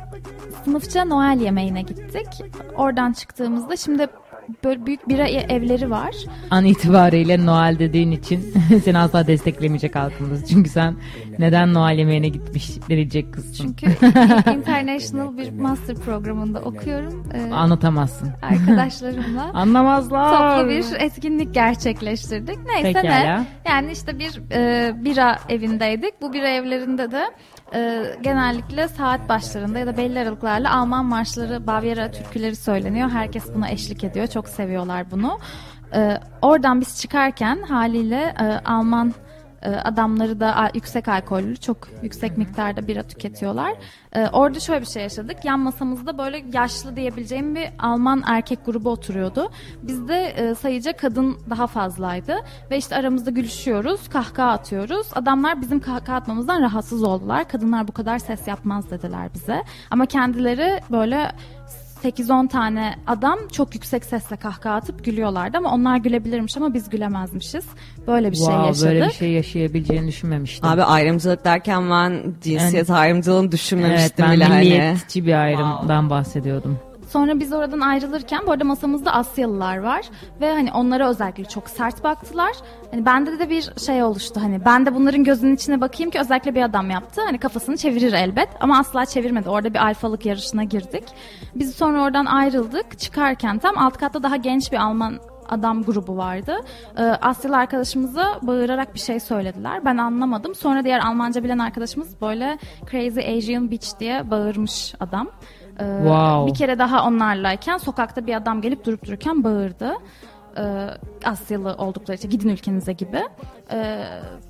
sınıfça Noel yemeğine gittik. Oradan çıktığımızda şimdi böyle büyük bira evleri var. An itibariyle Noel dediğin için seni asla desteklemeyecek halkımız. Çünkü sen neden Noel yemeğine gitmiş denilecek kızsın. Çünkü international bir master programında okuyorum. Ee, Anlatamazsın. arkadaşlarımla Anlamazlar. toplu bir etkinlik gerçekleştirdik. Neyse Pekala. ne. Yani işte bir e, bira evindeydik. Bu bira evlerinde de e, genellikle saat başlarında ya da belli aralıklarla Alman marşları, Bavyera türküleri söyleniyor. Herkes buna eşlik ediyor. Çok seviyorlar bunu. E, oradan biz çıkarken haliyle e, Alman e, adamları da a, yüksek alkollü, çok yüksek miktarda bira tüketiyorlar. E, orada şöyle bir şey yaşadık. Yan masamızda böyle yaşlı diyebileceğim bir Alman erkek grubu oturuyordu. Bizde e, sayıca kadın daha fazlaydı. Ve işte aramızda gülüşüyoruz, kahkaha atıyoruz. Adamlar bizim kahkaha atmamızdan rahatsız oldular. Kadınlar bu kadar ses yapmaz dediler bize. Ama kendileri böyle sekiz on tane adam çok yüksek sesle kahkaha atıp gülüyorlardı ama onlar gülebilirmiş ama biz gülemezmişiz. Böyle bir şey Wow, yaşadık. böyle bir şey yaşayabileceğini düşünmemiştim. Abi ayrımcılık derken ben cinsiyet ayrımcılığını düşünmemiştim evet, bile ben hani. milliyetçi bir ayrımdan bahsediyordum. Sonra biz oradan ayrılırken bu arada masamızda Asyalılar var ve hani onlara özellikle çok sert baktılar. Hani bende de bir şey oluştu, hani ben de bunların gözünün içine bakayım ki özellikle bir adam yaptı. Hani kafasını çevirir elbet ama asla çevirmedi. Orada bir alfalık yarışına girdik. Biz sonra oradan ayrıldık. Çıkarken tam alt katta daha genç bir Alman adam grubu vardı. Ee, Asyalı arkadaşımıza bağırarak bir şey söylediler. Ben anlamadım. Sonra diğer Almanca bilen arkadaşımız böyle Crazy Asian Bitch diye bağırmış adam. Ee, Wow. Bir kere daha onlarlayken sokakta bir adam gelip durup dururken bağırdı. Ee, Asyalı oldukları için gidin ülkenize gibi. Ee,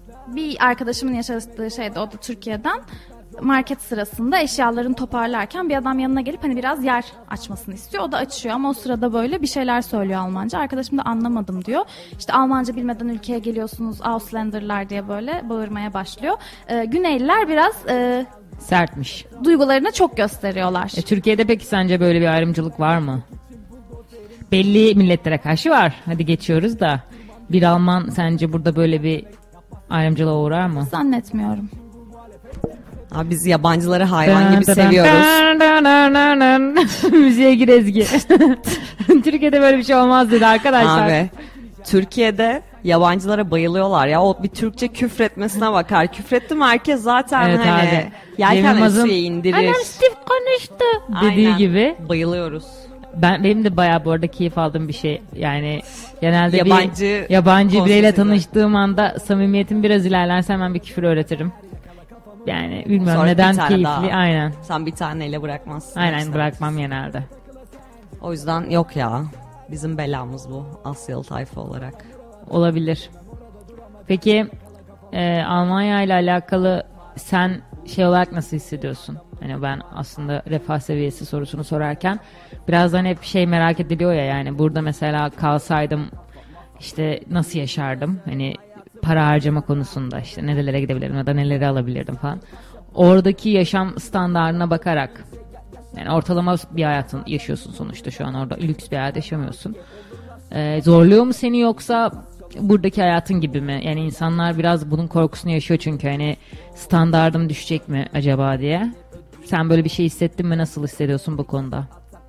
bir arkadaşımın yaşadığı şey de o da Türkiye'den. Market sırasında eşyalarını toparlarken bir adam yanına gelip hani biraz yer açmasını istiyor. O da açıyor ama o sırada böyle bir şeyler söylüyor Almanca. Arkadaşım da anlamadım diyor. İşte Almanca bilmeden ülkeye geliyorsunuz Ausländerler diye böyle bağırmaya başlıyor. Ee, Güneyliler biraz e, Sertmiş. duygularını çok gösteriyorlar. E, Türkiye'de peki sence böyle bir ayrımcılık var mı? Belli milletlere karşı var. Hadi geçiyoruz da. Bir Alman sence burada böyle bir ayrımcılığa uğrar mı? Zannetmiyorum. Abi biz yabancıları hayvan gibi seviyoruz. Müziğe gir Ezgi. Türkiye'de böyle bir şey olmaz dedi arkadaşlar. Abi Türkiye'de yabancılara bayılıyorlar ya. O bir Türkçe küfretmesine bakar. Küfretti mi herkes zaten Evet hani abi. yelkenleri Yılmaz'ın, suya indirir. Anam Steve konuştu dediği Aynen. gibi. Bayılıyoruz. Ben benim de bayağı bu arada keyif aldığım bir şey. Yani genelde Yabancı bir yabancı bireyle konseptinde. tanıştığım anda samimiyetim biraz ilerlerse hemen bir küfür öğretirim. Yani bilmiyorum Sonra bir neden tane keyifli. daha. Aynen. Sen bir taneyle bırakmazsın. Aynen İşte. bırakmam genelde. O yüzden yok ya. Bizim belamız bu Asyalı tayfa olarak. Olabilir. Peki e, Almanya ile alakalı sen şey olarak nasıl hissediyorsun? Hani ben aslında refah seviyesi sorusunu sorarken birazdan hep şey merak ediliyor ya, yani burada mesela kalsaydım işte nasıl yaşardım? Hani para harcama konusunda işte nerelere gidebilirim ya da neleri alabilirdim falan. Oradaki yaşam standartına bakarak, yani ortalama bir hayatın yaşıyorsun sonuçta, şu an orada lüks bir hayat yaşamıyorsun. Ee, zorluyor mu seni yoksa buradaki hayatın gibi mi? Yani insanlar biraz bunun korkusunu yaşıyor çünkü hani standardım düşecek mi acaba diye. Sen böyle bir şey hissettin mi? Nasıl hissediyorsun bu konuda?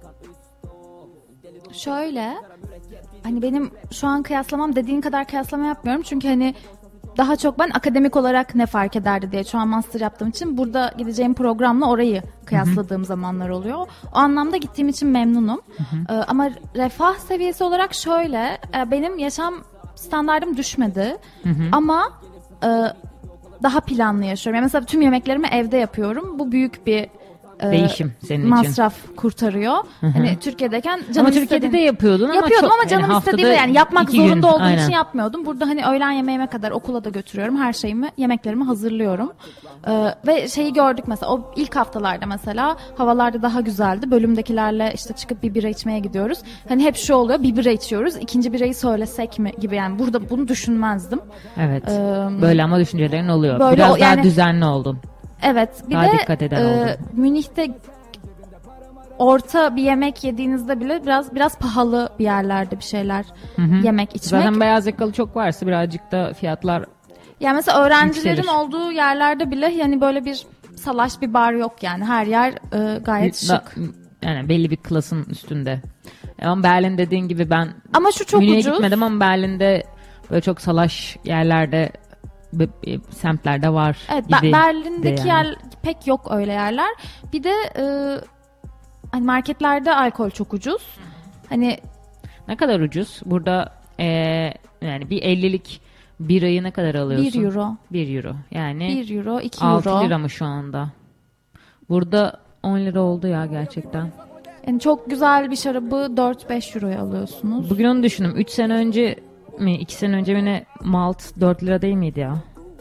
Şöyle, hani benim şu an kıyaslamam dediğin kadar kıyaslama yapmıyorum. Çünkü hani daha çok ben akademik olarak ne fark ederdi diye şu an master yaptığım için burada gideceğim programla orayı kıyasladığım Hı-hı. zamanlar oluyor. O anlamda gittiğim için memnunum. Ee, ama refah seviyesi olarak şöyle, e, benim yaşam standardım düşmedi. Hı-hı. Ama e, daha planlı yaşıyorum. Yani mesela tüm yemeklerimi evde yapıyorum. Bu büyük bir e, Değişim senin için. masraf kurtarıyor. Hani Türkiye'deyken canım Ama Türkiye'de istediğin- de yapıyordun ama yapıyordum çok, ama canım yani istediğimde haftada yani yapmak iki zorunda gün, olduğum aynen. için yapmıyordum. Burada hani öğlen yemeğime kadar okula da götürüyorum. Her şeyimi, yemeklerimi hazırlıyorum. Ee, ve şeyi gördük mesela o ilk haftalarda mesela havalarda daha güzeldi. Bölümdekilerle işte çıkıp bir bira içmeye gidiyoruz. Hani hep şu oluyor, bir bira içiyoruz. İkinci birayı söylesek mi gibi, yani burada bunu düşünmezdim. Evet. Ee, Böyle ama düşüncelerin oluyor. böyle Biraz o- daha yani- düzenli oldun. Evet, bir Daha de dikkat eden e, oldun. Münih'te orta bir yemek yediğinizde bile biraz biraz pahalı bir yerlerde bir şeyler yemek içmek. Zaten beyaz yakalı çok varsa birazcık da fiyatlar Yani mesela öğrencilerin yükselir. olduğu yerlerde bile yani böyle bir salaş bir bar yok yani. Her yer e, gayet da- şık. yani belli bir klasın üstünde. Ama Berlin dediğin gibi ben Ama şu çok Münih'e ucuz. gitmedim ama Berlin'de böyle çok salaş yerlerde be- e, semtlerde var Evet, Be- gibi. Berlin'deki de yani. yer pek yok öyle yerler. Bir de e, hani marketlerde alkol çok ucuz. Hani Ne kadar ucuz? Burada e, yani bir ellilik birayı ne kadar alıyorsun? bir euro. bir euro. Yani bir euro, iki altı euro. lira mı şu anda? Burada on lira oldu ya gerçekten. Yani çok güzel bir şarabı dört beş euroya alıyorsunuz. Bugün onu düşündüm. üç sene önce mi iki sene önce mi ne malt dört lira değil miydi ya?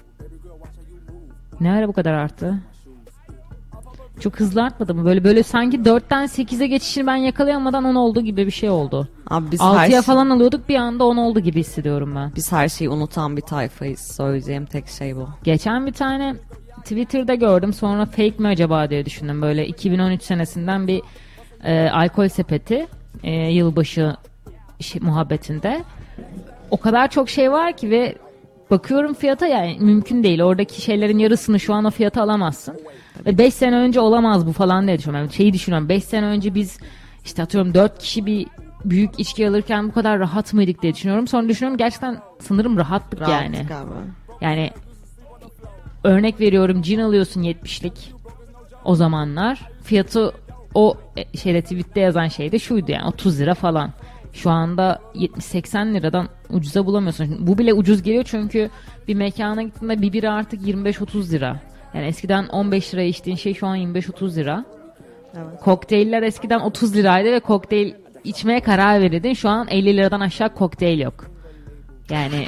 Ne ara bu kadar arttı? Çok hızlı artmadı mı? Böyle böyle sanki dörtten sekize geçişini ben yakalayamadan on oldu gibi bir şey oldu. Abi biz her, altıya şey- falan alıyorduk, bir anda on oldu gibi hissediyorum ben. biz her şeyi unutan bir tayfayız. Söyleyeceğim tek şey bu. Geçen bir tane Twitter'da gördüm, sonra fake mi acaba diye düşündüm. Böyle iki bin on üç senesinden bir e, alkol sepeti e, yılbaşı şey, muhabbetinde. O kadar çok şey var ki ve bakıyorum fiyata, yani mümkün değil. Oradaki şeylerin yarısını şu an o fiyata alamazsın. Ve beş sene önce olamaz bu falan diye düşünüyorum. Yani şeyi düşünüyorum. beş sene önce biz işte atıyorum dört kişi bir büyük içki alırken bu kadar rahat mıydık diye düşünüyorum. Sonra düşünüyorum, gerçekten sanırım rahattık yani. Rahatlık abi. Yani örnek veriyorum, cin alıyorsun yetmişlik o zamanlar. Fiyatı o e, şeyde tweette yazan şey de şuydu, yani otuz lira falan. Şu anda yetmiş seksen liradan ucuza bulamıyorsun. Şimdi bu bile ucuz geliyor çünkü bir mekana gittiğinde bir bira artık yirmi beş otuz lira. Yani eskiden on beş liraya içtiğin şey şu an yirmi beş otuz lira. Evet. Kokteyller eskiden otuz liraydı ve kokteyl içmeye karar verirdin. Şu an elli liradan aşağı kokteyl yok. Yani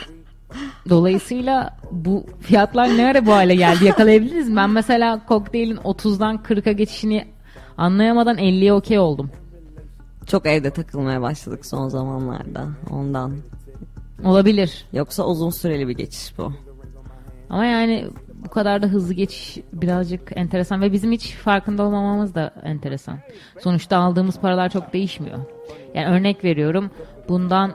dolayısıyla bu fiyatlar ne ara bu hale geldi, yakalayabiliriz mi? Ben mesela kokteylin otuzdan kırka geçişini anlayamadan elliye okey oldum. Çok evde takılmaya başladık son zamanlarda ondan. Olabilir. Yoksa uzun süreli bir geçiş bu. Ama yani bu kadar da hızlı geçiş birazcık enteresan ve bizim hiç farkında olmamamız da enteresan. Sonuçta aldığımız paralar çok değişmiyor. Yani örnek veriyorum, bundan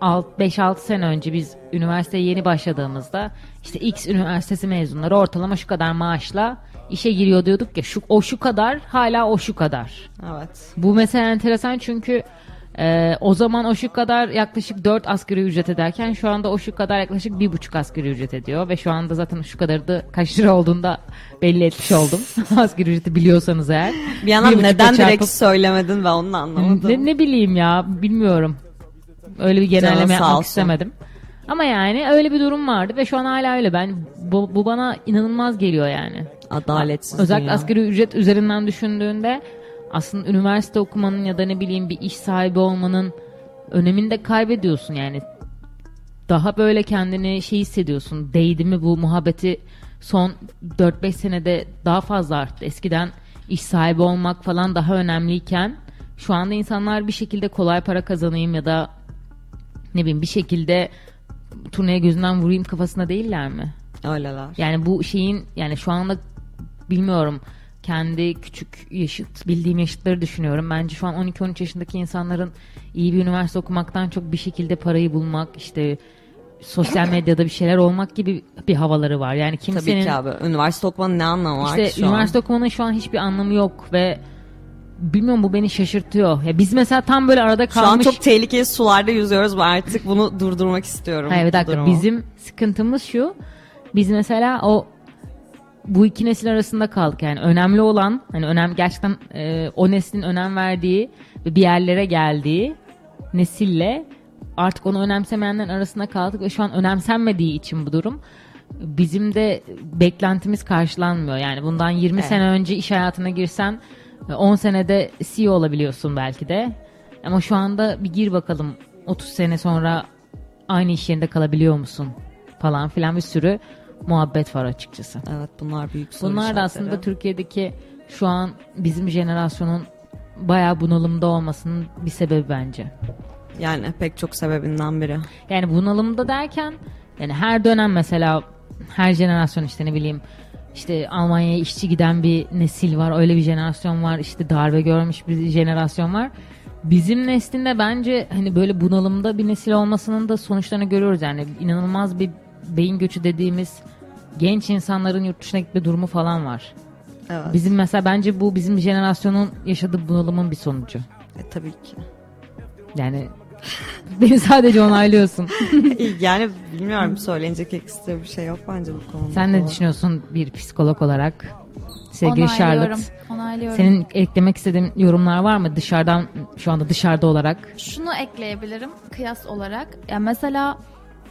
beş altı sene önce biz üniversiteye yeni başladığımızda işte X üniversitesi mezunları ortalama şu kadar maaşla işe giriyor diyorduk ya, şu, o şu kadar, hala o şu kadar. Evet. Bu mesela enteresan çünkü e, o zaman o şu kadar yaklaşık dört asgari ücret ederken şu anda o şu kadar yaklaşık bir buçuk asgari ücret ediyor ve şu anda zaten şu kadarı da kaç lira olduğunda belli etmiş oldum. Asgari ücreti biliyorsanız eğer. Bir yandan Bir buçukla neden direkt çarpıp- söylemedin ben onu anlamadım. Ne, ne bileyim ya, bilmiyorum. Öyle bir Canın genelleme sağ yapmak olsun. istemedim. Ama yani öyle bir durum vardı ve şu an hala öyle. Ben bu, bu bana inanılmaz geliyor yani. Adaletsiz Özellikle dünya. asgari ücret üzerinden düşündüğünde aslında üniversite okumanın ya da ne bileyim bir iş sahibi olmanın önemini de kaybediyorsun yani. Daha böyle kendini şey hissediyorsun. Değdi mi bu muhabbeti son dört beş senede daha fazla arttı. Eskiden iş sahibi olmak falan daha önemliyken şu anda insanlar bir şekilde kolay para kazanayım ya da ne bileyim bir şekilde turneye gözünden vurayım kafasında değiller mi? Öyleler. Yani bu şeyin, yani şu anda bilmiyorum, kendi küçük yaşıt bildiğim yaşıtları düşünüyorum. Bence şu an on iki on üç yaşındaki insanların iyi bir üniversite okumaktan çok bir şekilde parayı bulmak, işte sosyal medyada bir şeyler olmak gibi bir havaları var. Yani kimsenin Tabii ki abi. Üniversite okumanın ne anlamı var işte ki şu üniversite an? okumanın şu an hiçbir anlamı yok ve bilmiyorum, bu beni şaşırtıyor. Ya biz mesela tam böyle arada Şu an kalmış. çok tehlikeli sularda yüzüyoruz ve artık bunu durdurmak istiyorum. Hayır bir bu dakika, durumu. bizim sıkıntımız şu. Biz mesela o bu iki nesil arasında kaldık. Yani önemli olan, hani önemli gerçekten e, o neslin önem verdiği ve bir yerlere geldiği nesille artık onu önemsemeyenlerin arasında kaldık ve şu an önemsenmediği için bu durum bizim de beklentimiz karşılanmıyor. Yani bundan yirmi Evet. sene önce iş hayatına girsen on senede C E O olabiliyorsun belki de. Ama şu anda bir gir bakalım otuz sene sonra aynı iş yerinde kalabiliyor musun falan filan, bir sürü muhabbet var açıkçası. Evet, bunlar büyük soru Bunlar da işaretleri. aslında Türkiye'deki şu an bizim jenerasyonun bayağı bunalımda olmasının bir sebebi bence. Yani pek çok sebebinden biri. Yani bunalımda derken yani her dönem mesela her jenerasyon işte ne bileyim işte Almanya'ya işçi giden bir nesil var, öyle bir jenerasyon var, işte darbe görmüş bir jenerasyon var. Bizim neslinde bence hani böyle bunalımda bir nesil olmasının da sonuçlarını görüyoruz. Yani inanılmaz bir beyin göçü dediğimiz genç insanların yurt dışına gitme durumu falan var. Evet. Bizim mesela bence bu bizim jenerasyonun yaşadığı bunalımın bir sonucu. E, tabii ki. Yani beni sadece onaylıyorsun. Yani bilmiyorum, söylenecek ekstra bir şey yok bence bu konuda. Sen ne düşünüyorsun bir psikolog olarak? Sevgili Onaylıyorum. Charlotte. Onaylıyorum. Senin eklemek istediğin yorumlar var mı dışarıdan, şu anda dışarıda olarak? Şunu ekleyebilirim kıyas olarak. Yani mesela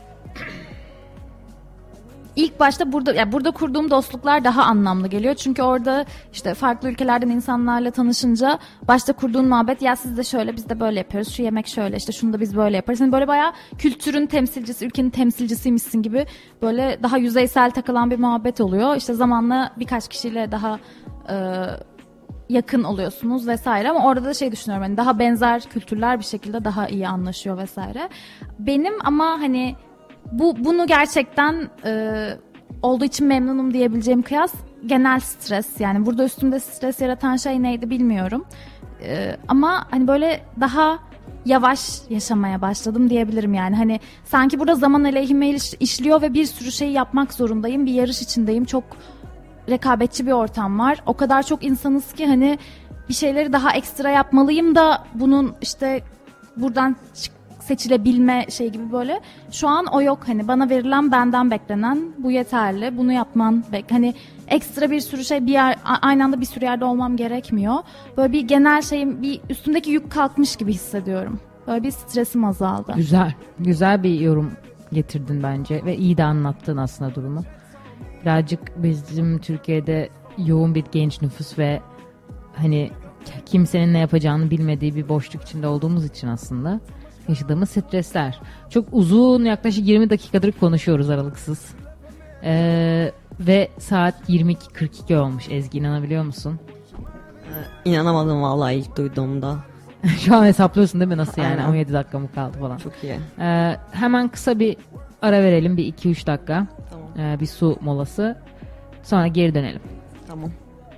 ilk başta burada yani burada kurduğum dostluklar daha anlamlı geliyor. Çünkü orada işte farklı ülkelerden insanlarla tanışınca başta kurduğun muhabbet, ya siz de şöyle biz de böyle yapıyoruz. Şu yemek şöyle, işte şunu da biz böyle yaparız. Yani böyle bayağı kültürün temsilcisi, ülkenin temsilcisiymişsin gibi böyle daha yüzeysel takılan bir muhabbet oluyor. İşte zamanla birkaç kişiyle daha e, yakın oluyorsunuz vesaire, ama orada da şey düşünüyorum, hani daha benzer kültürler bir şekilde daha iyi anlaşıyor vesaire. Benim ama hani bu bunu gerçekten e, olduğu için memnunum diyebileceğim kıyas genel stres. Yani burada üstümde stres yaratan şey neydi bilmiyorum. E, ama hani böyle daha yavaş yaşamaya başladım diyebilirim yani. Hani sanki burada zaman aleyhime iş, işliyor ve bir sürü şey yapmak zorundayım. Bir yarış içindeyim. Çok rekabetçi bir ortam var. O kadar çok insanız ki hani bir şeyleri daha ekstra yapmalıyım da bunun işte buradan çık seçilebilme şey gibi böyle. Şu an o yok, hani bana verilen, benden beklenen bu yeterli. Bunu yapman bek. Hani ekstra bir sürü şey bir yer, aynı anda bir sürü yerde olmam gerekmiyor. Böyle bir genel şeyim, bir üstümdeki yük kalkmış gibi hissediyorum. Böyle bir stresim azaldı. Güzel. Güzel bir yorum getirdin bence ve iyi de anlattın aslında durumu. Birazcık bizim Türkiye'de yoğun bir genç nüfus ve hani kimsenin ne yapacağını bilmediği bir boşluk içinde olduğumuz için aslında yaşadığımız stresler. Çok uzun, yaklaşık yirmi dakikadır konuşuyoruz aralıksız. Ee, ve saat yirmi iki kırk iki olmuş. Ezgi, inanabiliyor musun? Ee, inanamadım vallahi ilk duyduğumda. Şu an hesaplıyorsun değil mi, nasıl yani? Aynen. on yedi dakika mı kaldı falan. Çok iyi. Ee, hemen kısa bir ara verelim, bir iki üç dakika. Tamam. Ee, bir su molası. Sonra geri dönelim. Tamam.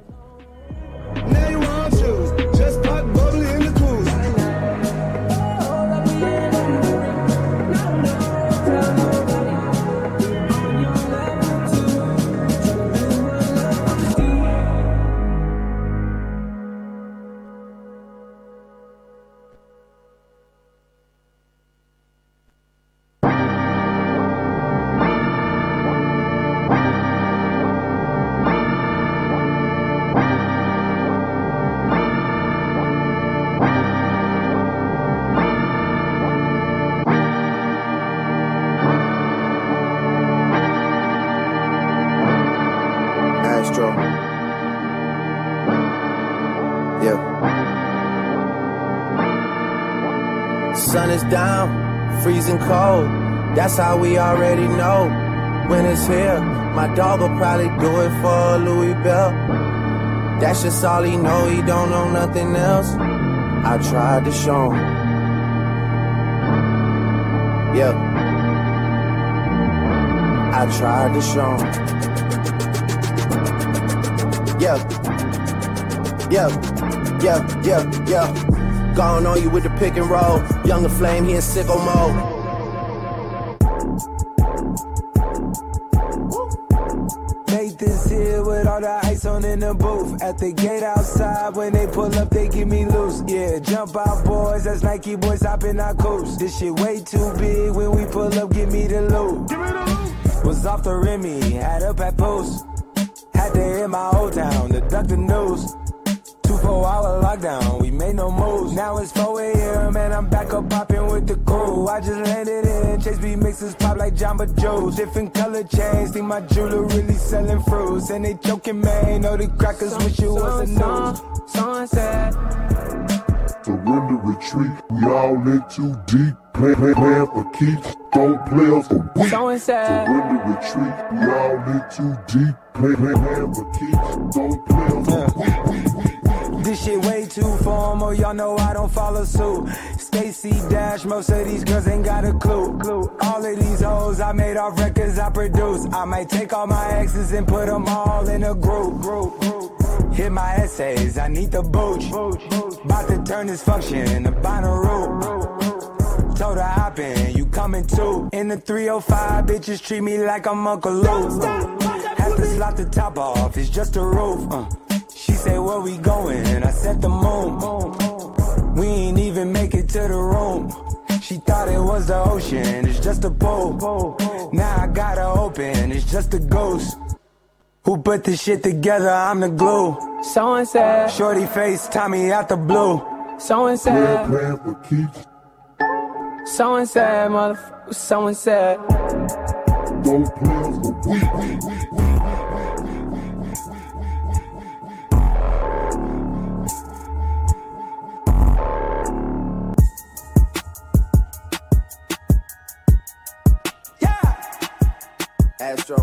Name one shoes, just put bubbly in the cruise. Astro. Yeah. Sun is down, freezing cold. That's how we already know. When it's here, my dog will probably do it for Louis Bell. That's just all he know, he don't know nothing else. I tried to show him. Yeah. I tried to show him. Yeah, yeah, yeah, yeah, yeah. Gone on you with the pick and roll. Younger flame, he in sicko mode. Nathan's here with all the ice on in the booth. At the gate outside, when they pull up, they give me loose. Yeah, jump out, boys. That's Nike boys hopping our coast. This shit way too big. When we pull up, give me the loot. Was off the Remy, had up at post. Had to hit my old town to duck the news. Two twenty-four hour lockdown, we made no moves. Now it's four a.m. and I'm back up popping with the crew. I just landed in, Chase B mixes pop like Jamba Joe's. Different color chains, think my jeweler really selling fruits. And they joking, man, know the crackers wish it was a news. Sunset. Surrender, retreat, we all in too deep. Plan, plan, plan for keeps, don't play us for weeks. Surrender, retreat, we all in too deep. Plan, plan, plan for keeps, don't play us for weeks. This shit way too formal, y'all know I don't follow suit. Stacy Dash, most of these girls ain't got a clue. clue. All of these hoes I made off records I produce. I might take all my exes and put them all in a group. group, group. Hit my essays, I need the booch. About to turn this function into Bonnaroo. Told her hop in, you coming too. In the three oh five, bitches treat me like I'm Uncle Luke. Have to slot the top off, it's just a roof. Uh. She say, where we going? I said the moon. We ain't even make it to the room. She thought it was the ocean, it's just a pool. Now I gotta open, it's just a ghost. Who put this shit together? I'm the glue. So and said, shorty face, Tommy out the blue. So and said, plan for keeps. So and said, motherfucker. So and said, don't play us for weeks. Yeah. Astro.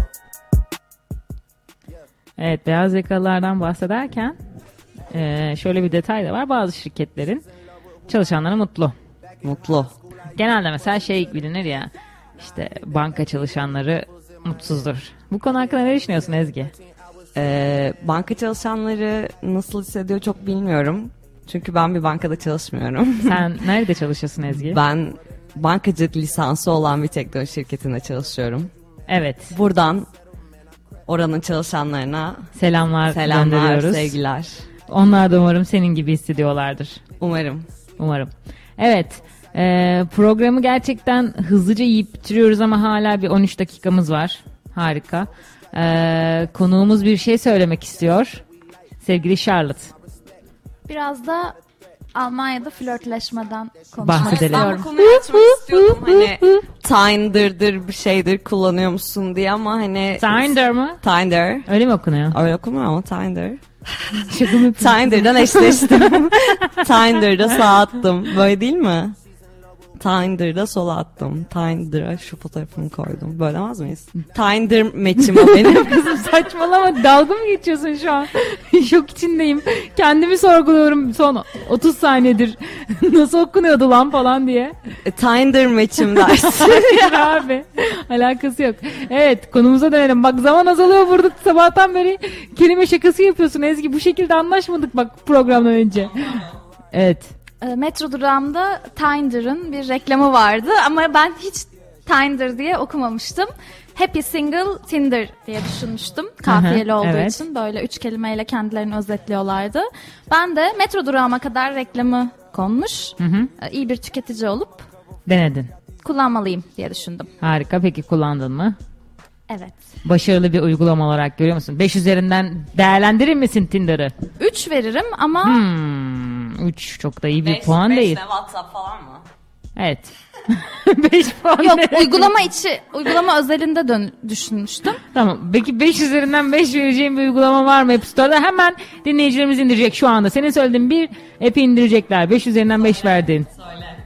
Evet, beyaz yakalılardan bahsederken e, şöyle bir detay da var. Bazı şirketlerin çalışanları mutlu. Mutlu. Genelde mesela şey bilinir ya, işte banka çalışanları mutsuzdur. Bu konu hakkında ne düşünüyorsun Ezgi? Ee, banka çalışanları nasıl hissediyor çok bilmiyorum. Çünkü ben bir bankada çalışmıyorum. Sen nerede çalışıyorsun Ezgi? Ben bankacılık lisansı olan bir teknoloji şirketinde çalışıyorum. Evet. Buradan oranın çalışanlarına selamlar, selamlar gönderiyoruz. Sevgiler. Onlar da umarım senin gibi hissediyorlardır. Umarım. Umarım. Evet. E, programı gerçekten hızlıca yiyip bitiriyoruz ama hala bir on üç dakikamız var. Harika. E, konuğumuz bir şey söylemek istiyor. Sevgili Charlotte. Biraz da Almanya'da flörtleşmeden konuşmak bahsedelim. istiyorum. Ben bu konuyu açmak istiyordum. Hani Tinder'dır bir şeydir kullanıyor musun diye ama hani... Tinder mı? Tinder. Öyle mi okunuyor? Öyle okumuyor ama Tinder. Şaka Tinder'dan eşleştim. Tinder'da sağ attım. Böyle değil mi? Tinder'da sola attım. Tinder'a şu fotoğrafımı koydum. Böyle demez miyiz? Tinder match'im o benim. Kızım saçmalama, dalga mı geçiyorsun şu an? Şok içindeyim. Kendimi sorguluyorum son otuz saniyedir. Nasıl okunuyordu lan falan diye. Tinder match'im dersin. Hayır abi. Alakası yok. Evet, konumuza dönelim. Bak zaman azalıyor burada, sabahtan beri kelime şakası yapıyorsun Ezgi. Bu şekilde anlaşmadık bak programdan önce. Evet. Metro durağımda Tinder'ın bir reklamı vardı ama ben hiç Tinder diye okumamıştım. Happy Single Tinder diye düşünmüştüm. Kafiyeli olduğu evet. için böyle üç kelimeyle kendilerini özetliyorlardı. Ben de metro durağıma kadar reklamı konmuş. Hı hı. İyi bir tüketici olup denedin. Kullanmalıyım diye düşündüm. Harika. Peki kullandın mı? Evet. Başarılı bir uygulama olarak görüyor musun? beş üzerinden değerlendirir misin Tinder'ı? üç veririm ama... Hmm, üç çok da iyi bir beş, puan beş değil. beş WhatsApp falan mı? Evet. beş puan Yok, değil. uygulama içi, uygulama özelinde dön düşünmüştüm. Tamam. Peki beş üzerinden beş vereceğim bir uygulama var mı App Store'da? Hemen dinleyicilerimiz indirecek şu anda. Senin söylediğin bir app'i indirecekler. beş üzerinden beş verdin. Söyle.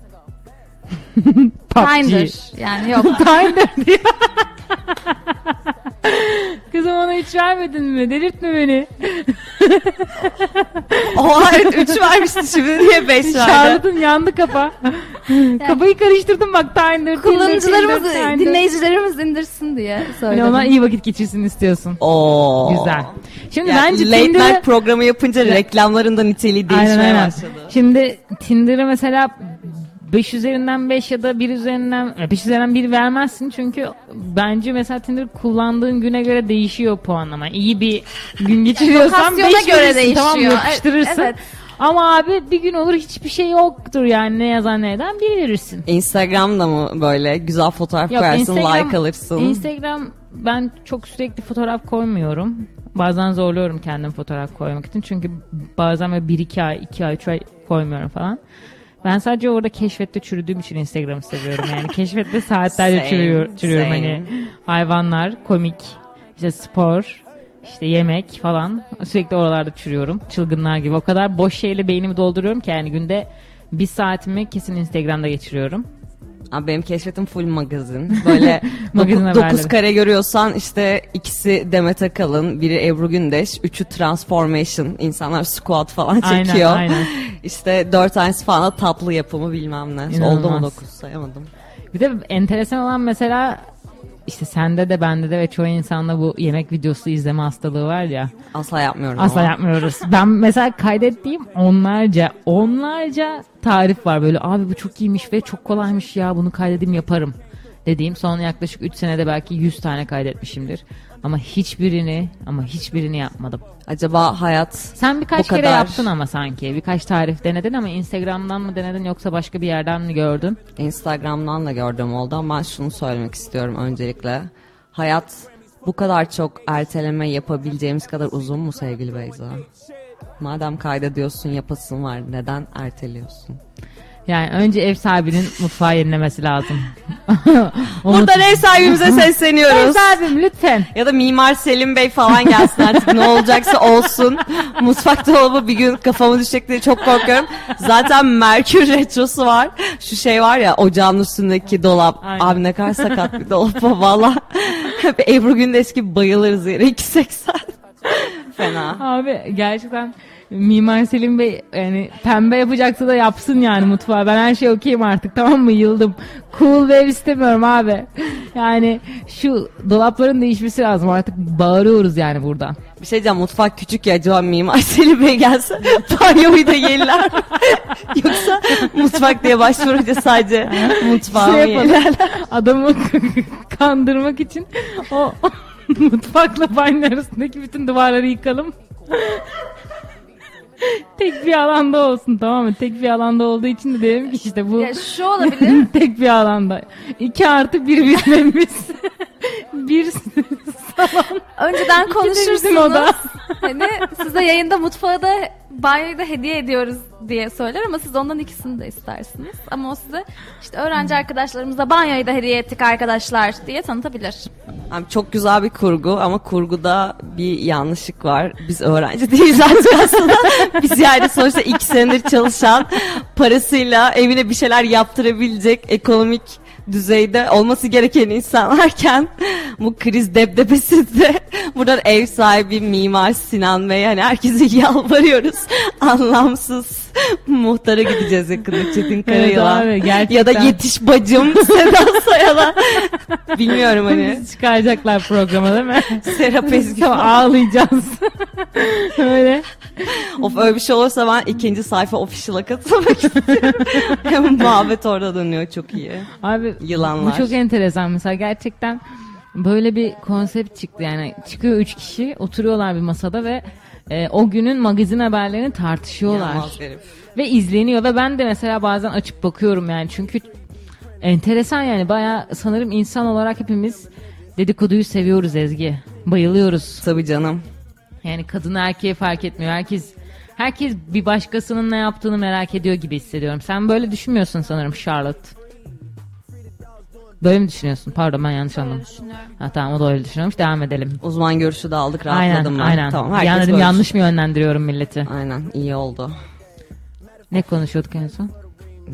Tinder. Yani yok. Tinder diyor. Kızım ona hiç vermedin mi? Delirtme beni. Oha evet üç vermişti şimdi niye beş verdi? Charlotte'ın yandı kafa. Yani, kafayı karıştırdım bak Tinder. Kullanıcılarımız, Tinder, Tinder. dinleyicilerimiz indirsin diye söyledim. Yani ona iyi vakit geçirsin istiyorsun. Oo. Güzel. Şimdi yani bence Late Tinder'ı... Night programı yapınca reklamların da niteliği değişmeye aynen, aynen. başladı. Şimdi Tinder'ı mesela beş üzerinden beş ya da bir üzerinden beş üzerinden bir vermezsin çünkü bence mesela Tinder kullandığın güne göre değişiyor puanlama. İyi bir gün geçiriyorsan yani beş göre verirsin, değişiyor. Tamam yapıştırırsın. Evet. Ama abi bir gün olur hiçbir şey yoktur yani ne yazan ne eden bir verirsin. Instagram'da mı böyle güzel fotoğraf Yok, koyarsın, Instagram, like alırsın? Instagram ben çok sürekli fotoğraf koymuyorum. Bazen zorluyorum kendimi fotoğraf koymak için. Çünkü bazen böyle bir iki ay, iki ay, üç ay koymuyorum falan. Ben sadece orada keşfette çürüdüğüm için Instagram'ı seviyorum. Yani keşfette saatlerce Same, çürüyor, çürüyorum. same. Hani hayvanlar, komik, işte spor, işte yemek falan. Sürekli oralarda çürüyorum. Çılgınlar gibi. O kadar boş şeyle beynimi dolduruyorum ki yani günde bir saatimi kesin Instagram'da geçiriyorum. Abi benim keşfetim full magazin. Böyle Magazin dokuz, dokuz haberleri. kare görüyorsan işte ikisi Demet Akalın, biri Ebru Gündeş, üçü Transformation. İnsanlar squat falan Aynen, çekiyor. aynen. İşte dört tanesi falan da tatlı yapımı bilmem ne. İnanılmaz. Oldu mu dokuz sayamadım. Bir de enteresan olan mesela işte sende de bende de ve çoğu insanda bu yemek videosu izleme hastalığı var ya. Asla yapmıyorum Asla ama. yapmıyoruz. Ben mesela kaydettiğim onlarca onlarca tarif var böyle. Abi bu çok iyiymiş ve çok kolaymış ya, bunu kaydedeyim yaparım dediğim. Son yaklaşık üç senede belki yüz tane kaydetmişimdir. Ama hiçbirini ama hiçbirini yapmadım. Acaba hayat Sen birkaç bu kere kadar... yaptın ama sanki. Birkaç tarif denedin ama Instagram'dan mı denedin yoksa başka bir yerden mi gördün? Instagram'dan da gördüğüm oldu ama ben şunu söylemek istiyorum öncelikle. Hayat bu kadar çok erteleme yapabileceğimiz kadar uzun mu sevgili Beyza? Madem kaydediyorsun, yapasın var, neden erteliyorsun? Yani önce ev sahibinin mutfağı yenilemesi lazım. Buradan ev sahibimize sesleniyoruz. Ev sahibim lütfen. Ya da Mimar Selim Bey falan gelsin artık, ne olacaksa olsun. Mutfak dolabı bir gün kafamı düşecek diye çok korkuyorum. Zaten Merkür Retrosu var. Şu şey var ya, ocağın üstündeki dolap. Aynen. Abi ne kadar sakat bir dolap o valla. Ebru Gündeş gibi bayılırız yere iki seksen. Fena. Abi gerçekten Mimar Selim Bey yani pembe yapacaksa da yapsın yani mutfağı. Ben her şeyi okuyayım artık, tamam mı? Yıldım. Cool wave istemiyorum abi. Yani şu dolapların değişmesi lazım artık, bağırıyoruz yani burada. Bir şey diyeceğim, mutfak küçük ya, acaba Mimar Selim Bey gelse banyoyu da yerler. Yoksa mutfak diye başvurunca sadece mutfağı Şey mı yapalım, yerler? adamı kandırmak için o mutfakla banyo arasındaki bütün duvarları yıkalım. Tek bir alanda olsun, tamam mı? Tek bir alanda olduğu için de diyelim ki işte bu Ya şu olabilir. tek bir alanda. İki artı bir bitmemiz. Bir salon. Önceden İki de bizim konuşursunuz. oda. Hani size yayında mutfağı da banyoyu da hediye ediyoruz diye söyler ama siz ondan ikisini de istersiniz. Ama o size işte öğrenci arkadaşlarımıza banyoyu da hediye ettik arkadaşlar diye tanıtabilir. Abi çok güzel bir kurgu ama kurguda bir yanlışlık var. Biz öğrenci değiliz artık aslında. Biz yani sonuçta iki senedir çalışan, parasıyla evine bir şeyler yaptırabilecek ekonomik düzeyde olması gereken insanlarken bu kriz debdebesinde buradan ev sahibi Mimar Sinan Bey, hani herkese yalvarıyoruz. Anlamsız muhtara gideceğiz yakında, Çetin Karayılan. Evet abi, gerçekten. Ya da yetiş bacım Seda Sayan'a. Bilmiyorum hani. Bizi çıkaracaklar programa değil mi? Serap Ezgi Tamam, ağlayacağız. Öyle. Of, öyle bir şey olursa ben ikinci sayfa official'a katılmak istiyorum. Hem muhabbet orada dönüyor, çok iyi. Abi Yılanlar. bu çok enteresan mesela, gerçekten böyle bir konsept çıktı yani. Çıkıyor üç kişi, oturuyorlar bir masada ve e, o günün magazin haberlerini tartışıyorlar. Yalnız herif. Ve izleniyor ve ben de mesela bazen açıp bakıyorum yani, çünkü enteresan yani, bayağı sanırım insan olarak hepimiz dedikoduyu seviyoruz Ezgi. Bayılıyoruz. Tabii canım. Yani kadın erkeği fark etmiyor. Herkes herkes bir başkasının ne yaptığını merak ediyor gibi hissediyorum. Sen böyle düşünmüyorsun sanırım Charlotte. Böyle mi düşünüyorsun? Pardon, ben yanlış anladım. Ha, tamam, o da öyle düşünüyormuş. Devam edelim. Uzman görüşü de aldık, rahatladım Aynen, ben. aynen. Tamam, herkes Yani böyle. yanlış mı yönlendiriyorum milleti? Aynen, iyi oldu. Ne konuşuyorduk en son? Hmm.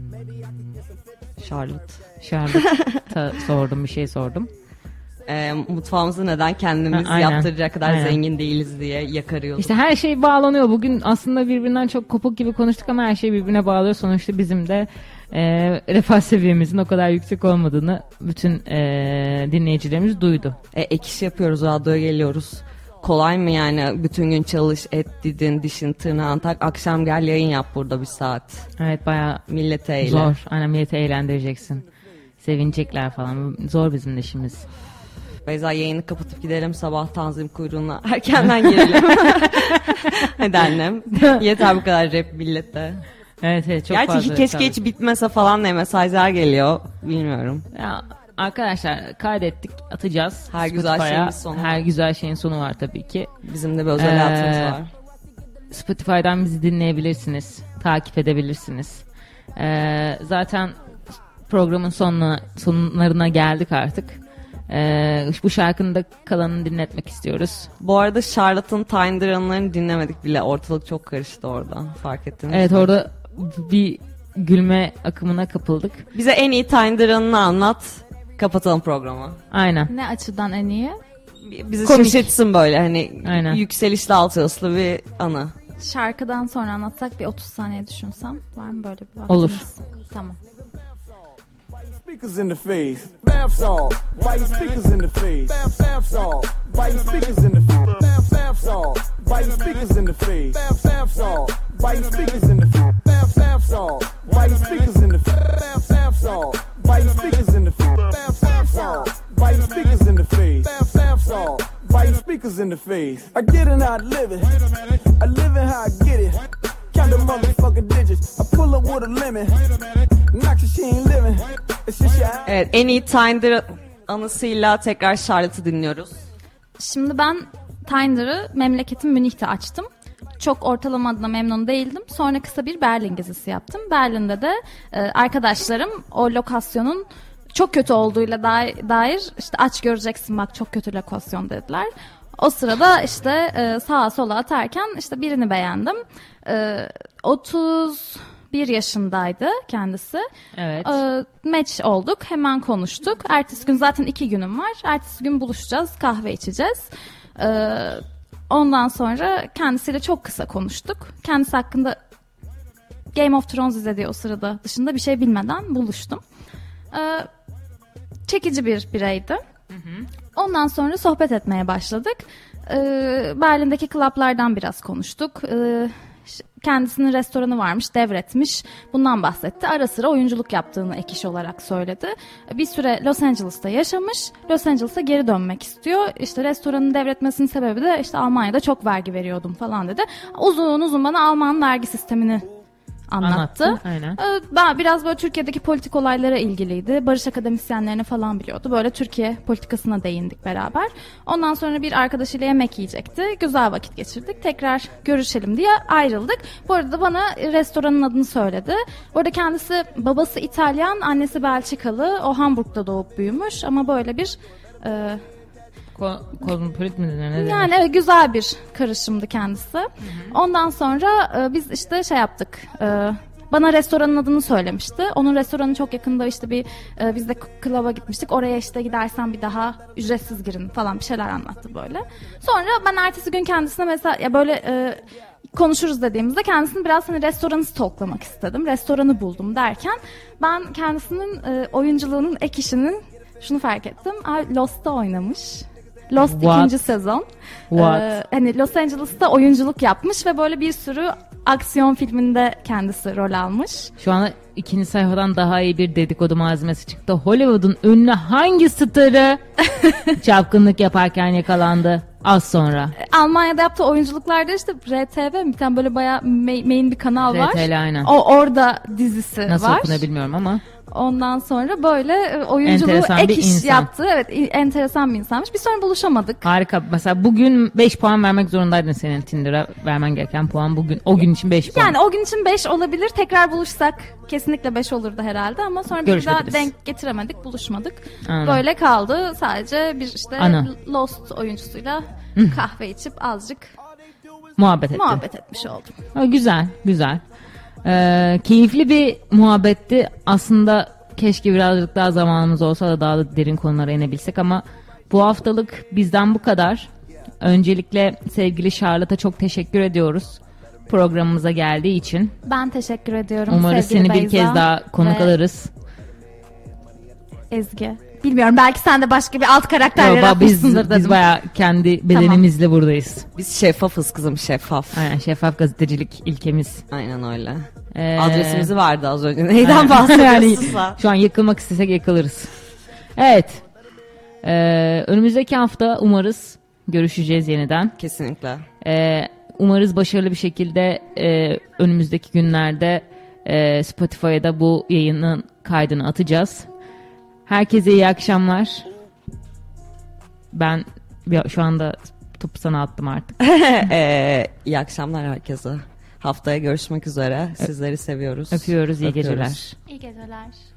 Charlotte. Charlotte'a sordum, bir şey sordum. E, mutfağımızı neden kendimiz Ha, aynen. yaptıracak kadar Aynen. zengin değiliz diye yakarıyorduk. İşte her şey bağlanıyor. Bugün aslında birbirinden çok kopuk gibi konuştuk ama her şey birbirine bağlıyor. Sonuçta bizim de e, refah seviyemizin o kadar yüksek olmadığını bütün e, dinleyicilerimiz duydu. E, ek iş yapıyoruz, radyoya geliyoruz. Kolay mı yani, bütün gün çalış, et didin, dişin tırnağın tak, akşam gel yayın yap burada bir saat. Evet, bayağı Millete eyle. zor. Aynen, milleti eğlendireceksin. Sevinecekler falan. Zor bizim de işimiz. Beyza, yayını kapatıp gidelim, sabah tanzim kuyruğuna erkenden girelim. Hadi annem. Yeter bu kadar rap millete. Evet evet, çok Gerçi fazla. keşke tabii. hiç bitmese falan diye mesajlar geliyor. Bilmiyorum. Ya, arkadaşlar kaydettik, atacağız. Her güzel Spotify'a. şeyin bir sonu Her var. güzel şeyin sonu var tabii ki. Bizim de bir özel hayatımız Ee, var. Spotify'dan bizi dinleyebilirsiniz, takip edebilirsiniz. Ee, zaten programın sonuna, sonlarına geldik artık. Ee, bu şarkının da kalanını dinletmek istiyoruz. Bu arada Charlotte'ın Tiny Run'larını dinlemedik bile. Ortalık çok karıştı orada. Fark ettiniz Evet, mi? orada bir gülme akımına kapıldık. Bize en iyi Tiny Run'ını anlat. Kapatalım programı. Aynen. Ne açıdan en iyi? Bizi Komik. şaşırtsın böyle hani Aynen. yükselişli alçalışlı bir anı. Şarkıdan sonra anlatsak bir otuz saniye düşünsem. Var mı böyle bir vaktiniz? Olur. Tamam. Speakers in the face, bath salt. Why you speakers in the face? Bath, bath salt. Why you speakers in the face? Bath, bath salt. Why you speakers in the face? Bath, bath salt. Why you speakers in the face? Bath, bath salt. Why you speakers in the face? Bath, bath salt. Why you speakers in the face? Bath, bath salt. Why you speakers in the face? Bath, bath salt. Why you speakers in the face? I get it how I live it. I live it how I get it. Count the motherfucking digits. I pull up with a lemon. Knock she ain't living. It's just your Evet, en iyi Tiny Run anısıyla tekrar Charlotte'ı dinliyoruz. Şimdi ben Tinder'ı memleketim Münih'te açtım. Çok ortalama adına memnun değildim. Sonra kısa bir Berlin gezisi yaptım. Berlin'de de e, arkadaşlarım o lokasyonun çok kötü olduğuyla dair, dair işte aç göreceksin bak çok kötü lokasyon dediler. O sırada işte e, sağa sola atarken işte birini beğendim. E, otuz bir yaşındaydı kendisi. Evet. E, match olduk. Hemen konuştuk. Ertesi gün zaten iki günüm var. Ertesi gün buluşacağız. Kahve içeceğiz. E, ondan sonra kendisiyle çok kısa konuştuk. Kendisi hakkında Game of Thrones izlediği o sırada dışında bir şey bilmeden buluştum. E, çekici bir bireydi. Hı hı. Ondan sonra sohbet etmeye başladık. Ee, Berlin'deki klaplardan biraz konuştuk. Ee, kendisinin restoranı varmış, devretmiş. Bundan bahsetti. Ara sıra oyunculuk yaptığını ek iş olarak söyledi. Bir süre Los Angeles'ta yaşamış. Los Angeles'a geri dönmek istiyor. İşte restoranın devretmesinin sebebi de işte Almanya'da çok vergi veriyordum falan dedi. Uzun uzun bana Alman vergi sistemini anlattı. Anlattı, aynen. Ben biraz böyle Türkiye'deki politik olaylara ilgiliydi. Barış akademisyenlerini falan biliyordu. Böyle Türkiye politikasına değindik beraber. Ondan sonra bir arkadaşıyla yemek yiyecekti. Güzel vakit geçirdik. Tekrar görüşelim diye ayrıldık. Bu arada bana restoranın adını söyledi. Bu arada kendisi babası İtalyan, annesi Belçikalı. O Hamburg'da doğup büyümüş ama böyle bir e, kozmopolit mi denir? Ne denir? yani evet, güzel bir karışımdı kendisi. Hı hı. Ondan sonra e, biz işte şey yaptık. E, bana restoranın adını söylemişti. Onun restoranı çok yakında işte bir e, biz de klaba gitmiştik. Oraya işte gidersen bir daha ücretsiz girin falan bir şeyler anlattı böyle. Sonra ben ertesi gün kendisine mesela ya böyle e, konuşuruz dediğimizde kendisini biraz hani restoranı stalklamak istedim. Restoranı buldum derken ben kendisinin e, oyunculuğunun ek işinin şunu fark ettim. Ay, Lost'ta oynamış. Lost What? ikinci sezon. What? Ee, hani Los Angeles'ta oyunculuk yapmış ve böyle bir sürü aksiyon filminde kendisi rol almış. Şu anda ikinci sayfadan daha iyi bir dedikodu malzemesi çıktı. Hollywood'un ünlü hangi starı çapkınlık yaparken yakalandı? Az sonra. Almanya'da yaptığı oyunculuklarda işte R T V mi? Bir tane böyle bayağı main bir kanal var. R T L aynen. O orada dizisi Nasıl var. Nasıl okunuyor bilmiyorum ama. Ondan sonra böyle oyunculuğu Enteresan ek bir iş insan. yaptı. Evet, enteresan bir insanmış. Bir sonra buluşamadık. Harika. Mesela bugün beş puan vermek zorundaydın senin Tinder'a vermen gereken puan bugün. O gün için beş puan. Yani o gün için beş olabilir. Tekrar buluşsak kesinlikle beş olurdu herhalde ama sonra bir daha denk getiremedik, buluşmadık. Anladım. Böyle kaldı. Sadece bir işte Ana. Lost oyuncusuyla kahve içip azıcık muhabbet ettim. Muhabbet etmiş oldum. Ha, güzel, güzel. Ee, keyifli bir muhabbetti. Aslında keşke birazcık daha zamanımız olsa da daha da derin konulara inebilsek ama bu haftalık bizden bu kadar. Öncelikle sevgili Charlotte'a çok teşekkür ediyoruz programımıza geldiği için. Ben teşekkür ediyorum. Umarız seni Beyza bir kez daha konuk alırız. Ezgi. Bilmiyorum, belki sen de başka bir alt karakter yaratmışsındır dedim. Biz bayağı kendi bedenimizle tamam. buradayız. Biz şeffafız kızım, şeffaf. Aynen, şeffaf gazetecilik ilkemiz. Aynen öyle. Ee, Adresimizi verdi az önce. Neyden bahsediyorsun yani, şu an yıkılmak istesek yıkılırız. Evet. Ee, önümüzdeki hafta umarız görüşeceğiz yeniden. Kesinlikle. Ee, umarız başarılı bir şekilde e, önümüzdeki günlerde e, Spotify'da bu yayının kaydını atacağız. Herkese iyi akşamlar. Ben şu anda topu sana attım artık. ee, iyi akşamlar herkese. Haftaya görüşmek üzere. Sizleri seviyoruz. Öpüyoruz. İyi Öpüyoruz. geceler. İyi geceler.